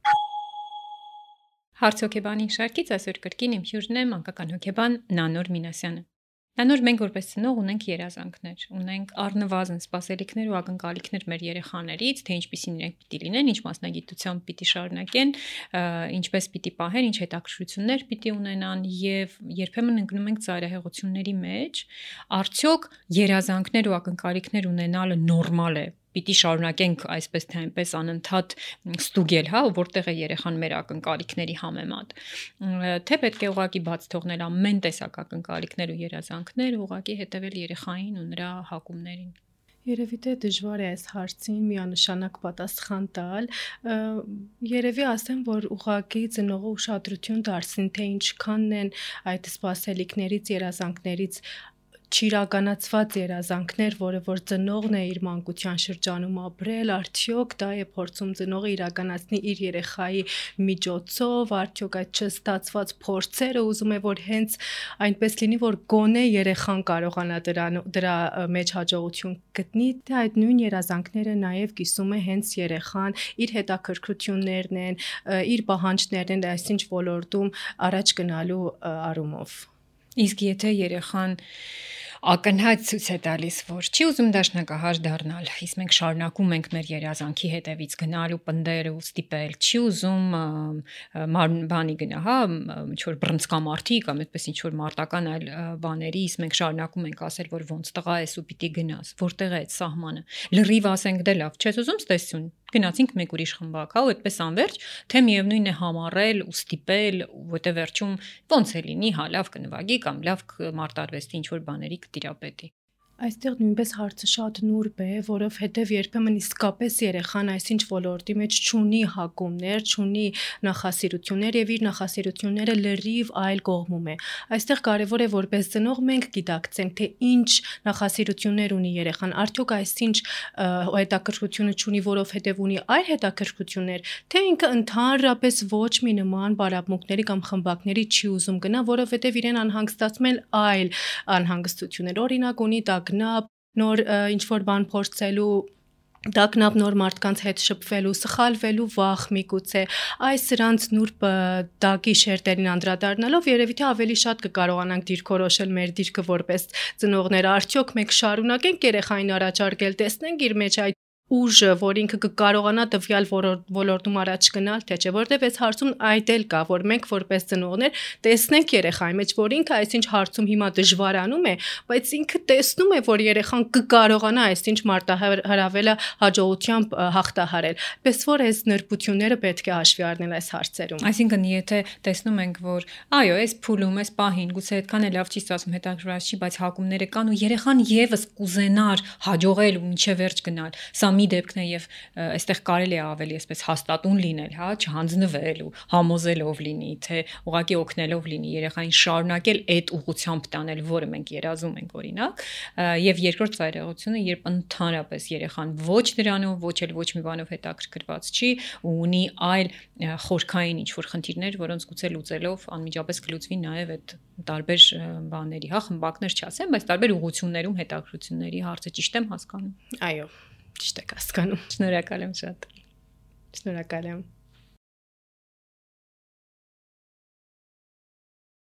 Հարց հոգեբանի շարքից այսօր կրկին իմ հյուրն է մանկական հոգեբան Նանոր Մինասյանը։ Նանոր մենք որպես ծնող ունենք երազանքներ, ունենք առնվազն սպասելիքներ ու ակնկալիքներ մեր երեխաներից, թե ինչպիսին իրենք պիտի լինեն, ինչ մասնագիտությամբ պիտի շարունակեն, ինչպես պիտի պահեն, ինչ հետաքրքրություններ պիտի ունենան եւ երբեմն ընկնում ենք ծայրահեղությունների մեջ, արդյոք երազանքներ ու ակնկալիքներ ունենալը նորմալ է։ Պիտի շարունակենք այսպես թե այնպես անընդհատ ստուգել, հա, որտեղ է երեխան մեր ակնկալիքների համեմատ։ Թե պետք է ուղղակի բաց թողնել ամեն տեսակ ակնկալիքներ ու երազանքներ, ուղղակի հետևել երեխային ու նրա հակումներին։ Երևի թե դժվար է այս հարցին միանշանակ պատասխան տալ։ Երևի ասեմ, որ ուղղակի ծնողը ուշադրություն դարձնի, թե ինչքանն են այդ սպասելիքներից, երազանքներից չիրականացված երազանքներ, որը որ ծնողն է իր մանկության շրջանում ապրել, արդյոք դա է փորձում ծնողը իրականացնի իր երեխայի միջոցով, արդյոք այդ չստացված փորձերը ուզում է որ հենց այնպես լինի, որ գոնե երեխան կարողանա դրա դրա մեջ հաջողություն գտնի, թե այդ նույն երազանքները նաև կիսում է հենց երեխան, իր հետաքրքրություններն են, իր պահանջներն են, այսինչ ոլորտում առաջ գնալու առումով։ Իսկ եթե երեխան ակնհայտ ցույց է տալիս, որ չի ուզում դաշնակահար դառնալ, իսկ մենք շարունակում ենք մեր երազանքի հետևից գնալ ու պնդել ու ստիպել, չի ուզում բանի գնա, հա, ինչ որ բռնցքամարտի կամ այդպես ինչ որ մարտական այլ բաների, իսկ մենք շարունակում ենք ասել, որ ոնց տղա ես ու պիտի գնաս, որտեղ է այդ սահմանը։ Լրիվ ասենք դե լավ, չես ուզում ստեսություն, գնացինք մեկ ուրիշ խմբակ, հա, ու այդպես անverջ, թե միևնույն է համառել ու ստիպել, որտեղ վերջում ոնց է լինի, հա, լավ կնվագի կամ լավ մարտարվեստի ինչ որ բաների կտիրապետի։ Այստեղ նույնպես հարցը շատ նուրբ է, որովհետև երբեմն իսկապես երեխան այսինչ ոլորտի մեջ չունի հակումներ, չունի նախասիրություններ եւ իր նախասիրությունները լրիվ այլ կողմում է։ Այստեղ կարևոր է որպես ծնող մենք գիտակցենք, թե ինչ նախասիրություններ ունի երեխան, արդյոք այսինչ հետաքրքրությունը չունի, որովհետև ունի այլ հետաքրքրություններ, թե ինքը ընդհանրապես ոչ մի նման բարապմունքների կամ խմբակների չի ուզում գնա, որովհետև իրեն անհանգստացնում են այլ անհանգստություններ։ Օրինակ ունի տագնապ, նոր ինչ-որ բան փորձելու, տագնապ նոր մարդկանց հետ շփվելու, սխալվելու վախ միգուցե, այս սրանց նուրբ դակի շերտերին անդրադառնալով երևի թե ավելի շատ կկարողանանք դիրքորոշել մեր դիրքը որպես ծնողներ, արդյոք մենք շարունակենք երեխային առաջարկել, տեսնենք իր մեջ այդ ուժը, որ ինքը կկարողանա տվյալ ոլորտում առաջ գնալ, թե չէ, որտեղ այս հարցում այդ էլ կա, որ մենք որպես ծնողներ տեսնենք երեխայի մեջ, որ ինքը այսինչ հարցում հիմա դժվարանում է, բայց ինքը տեսնում է, որ երեխան կկարողանա այսինչ մարտահրավերը հաջողությամբ հաղթահարել։ Պես որ այս նրբությունները պետք է հաշվի առնել այս հարցերում։ Այսինքն, եթե տեսնում ենք, որ այո, այս փուլում, այս պահին, գուցե այդքան էլ լավ չի ստացվում, հետաքրքրված չի, բայց հակումները կան ու երեխան եւս կուզենար հաջողել ու մինչև վերջ գնալ։ Սա մի դեպքն է եւ այստեղ կարելի է ավելի այսպես հաստատուն լինել, հա, չհանձնվել ու համոզելով լինի, թե ուղղակի օգնելով լինի երեխային շարունակել այդ ուղղությամբ տանել, որը մենք երազում ենք օրինակ, եւ երկրորդ ծայրահեղությունը, երբ ընդհանրապես երեխան ոչ դրանով, ոչ էլ ոչ մի բանով հետաքրքրված չի ու ունի այլ խորքային ինչ-որ խնդիրներ, որոնց գուցե լուծելով անմիջապես կլուծվի նաեւ այդ տարբեր բաների, հա, խմբակներ չասեմ, բայց տարբեր ուղղություններում հետաքրքրությունների հարցը ճիշտ եմ հասկանում։ Այո, ճիշտ եք հասկանում։ Շնորհակալ եմ շատ։ Շնորհակալ եմ։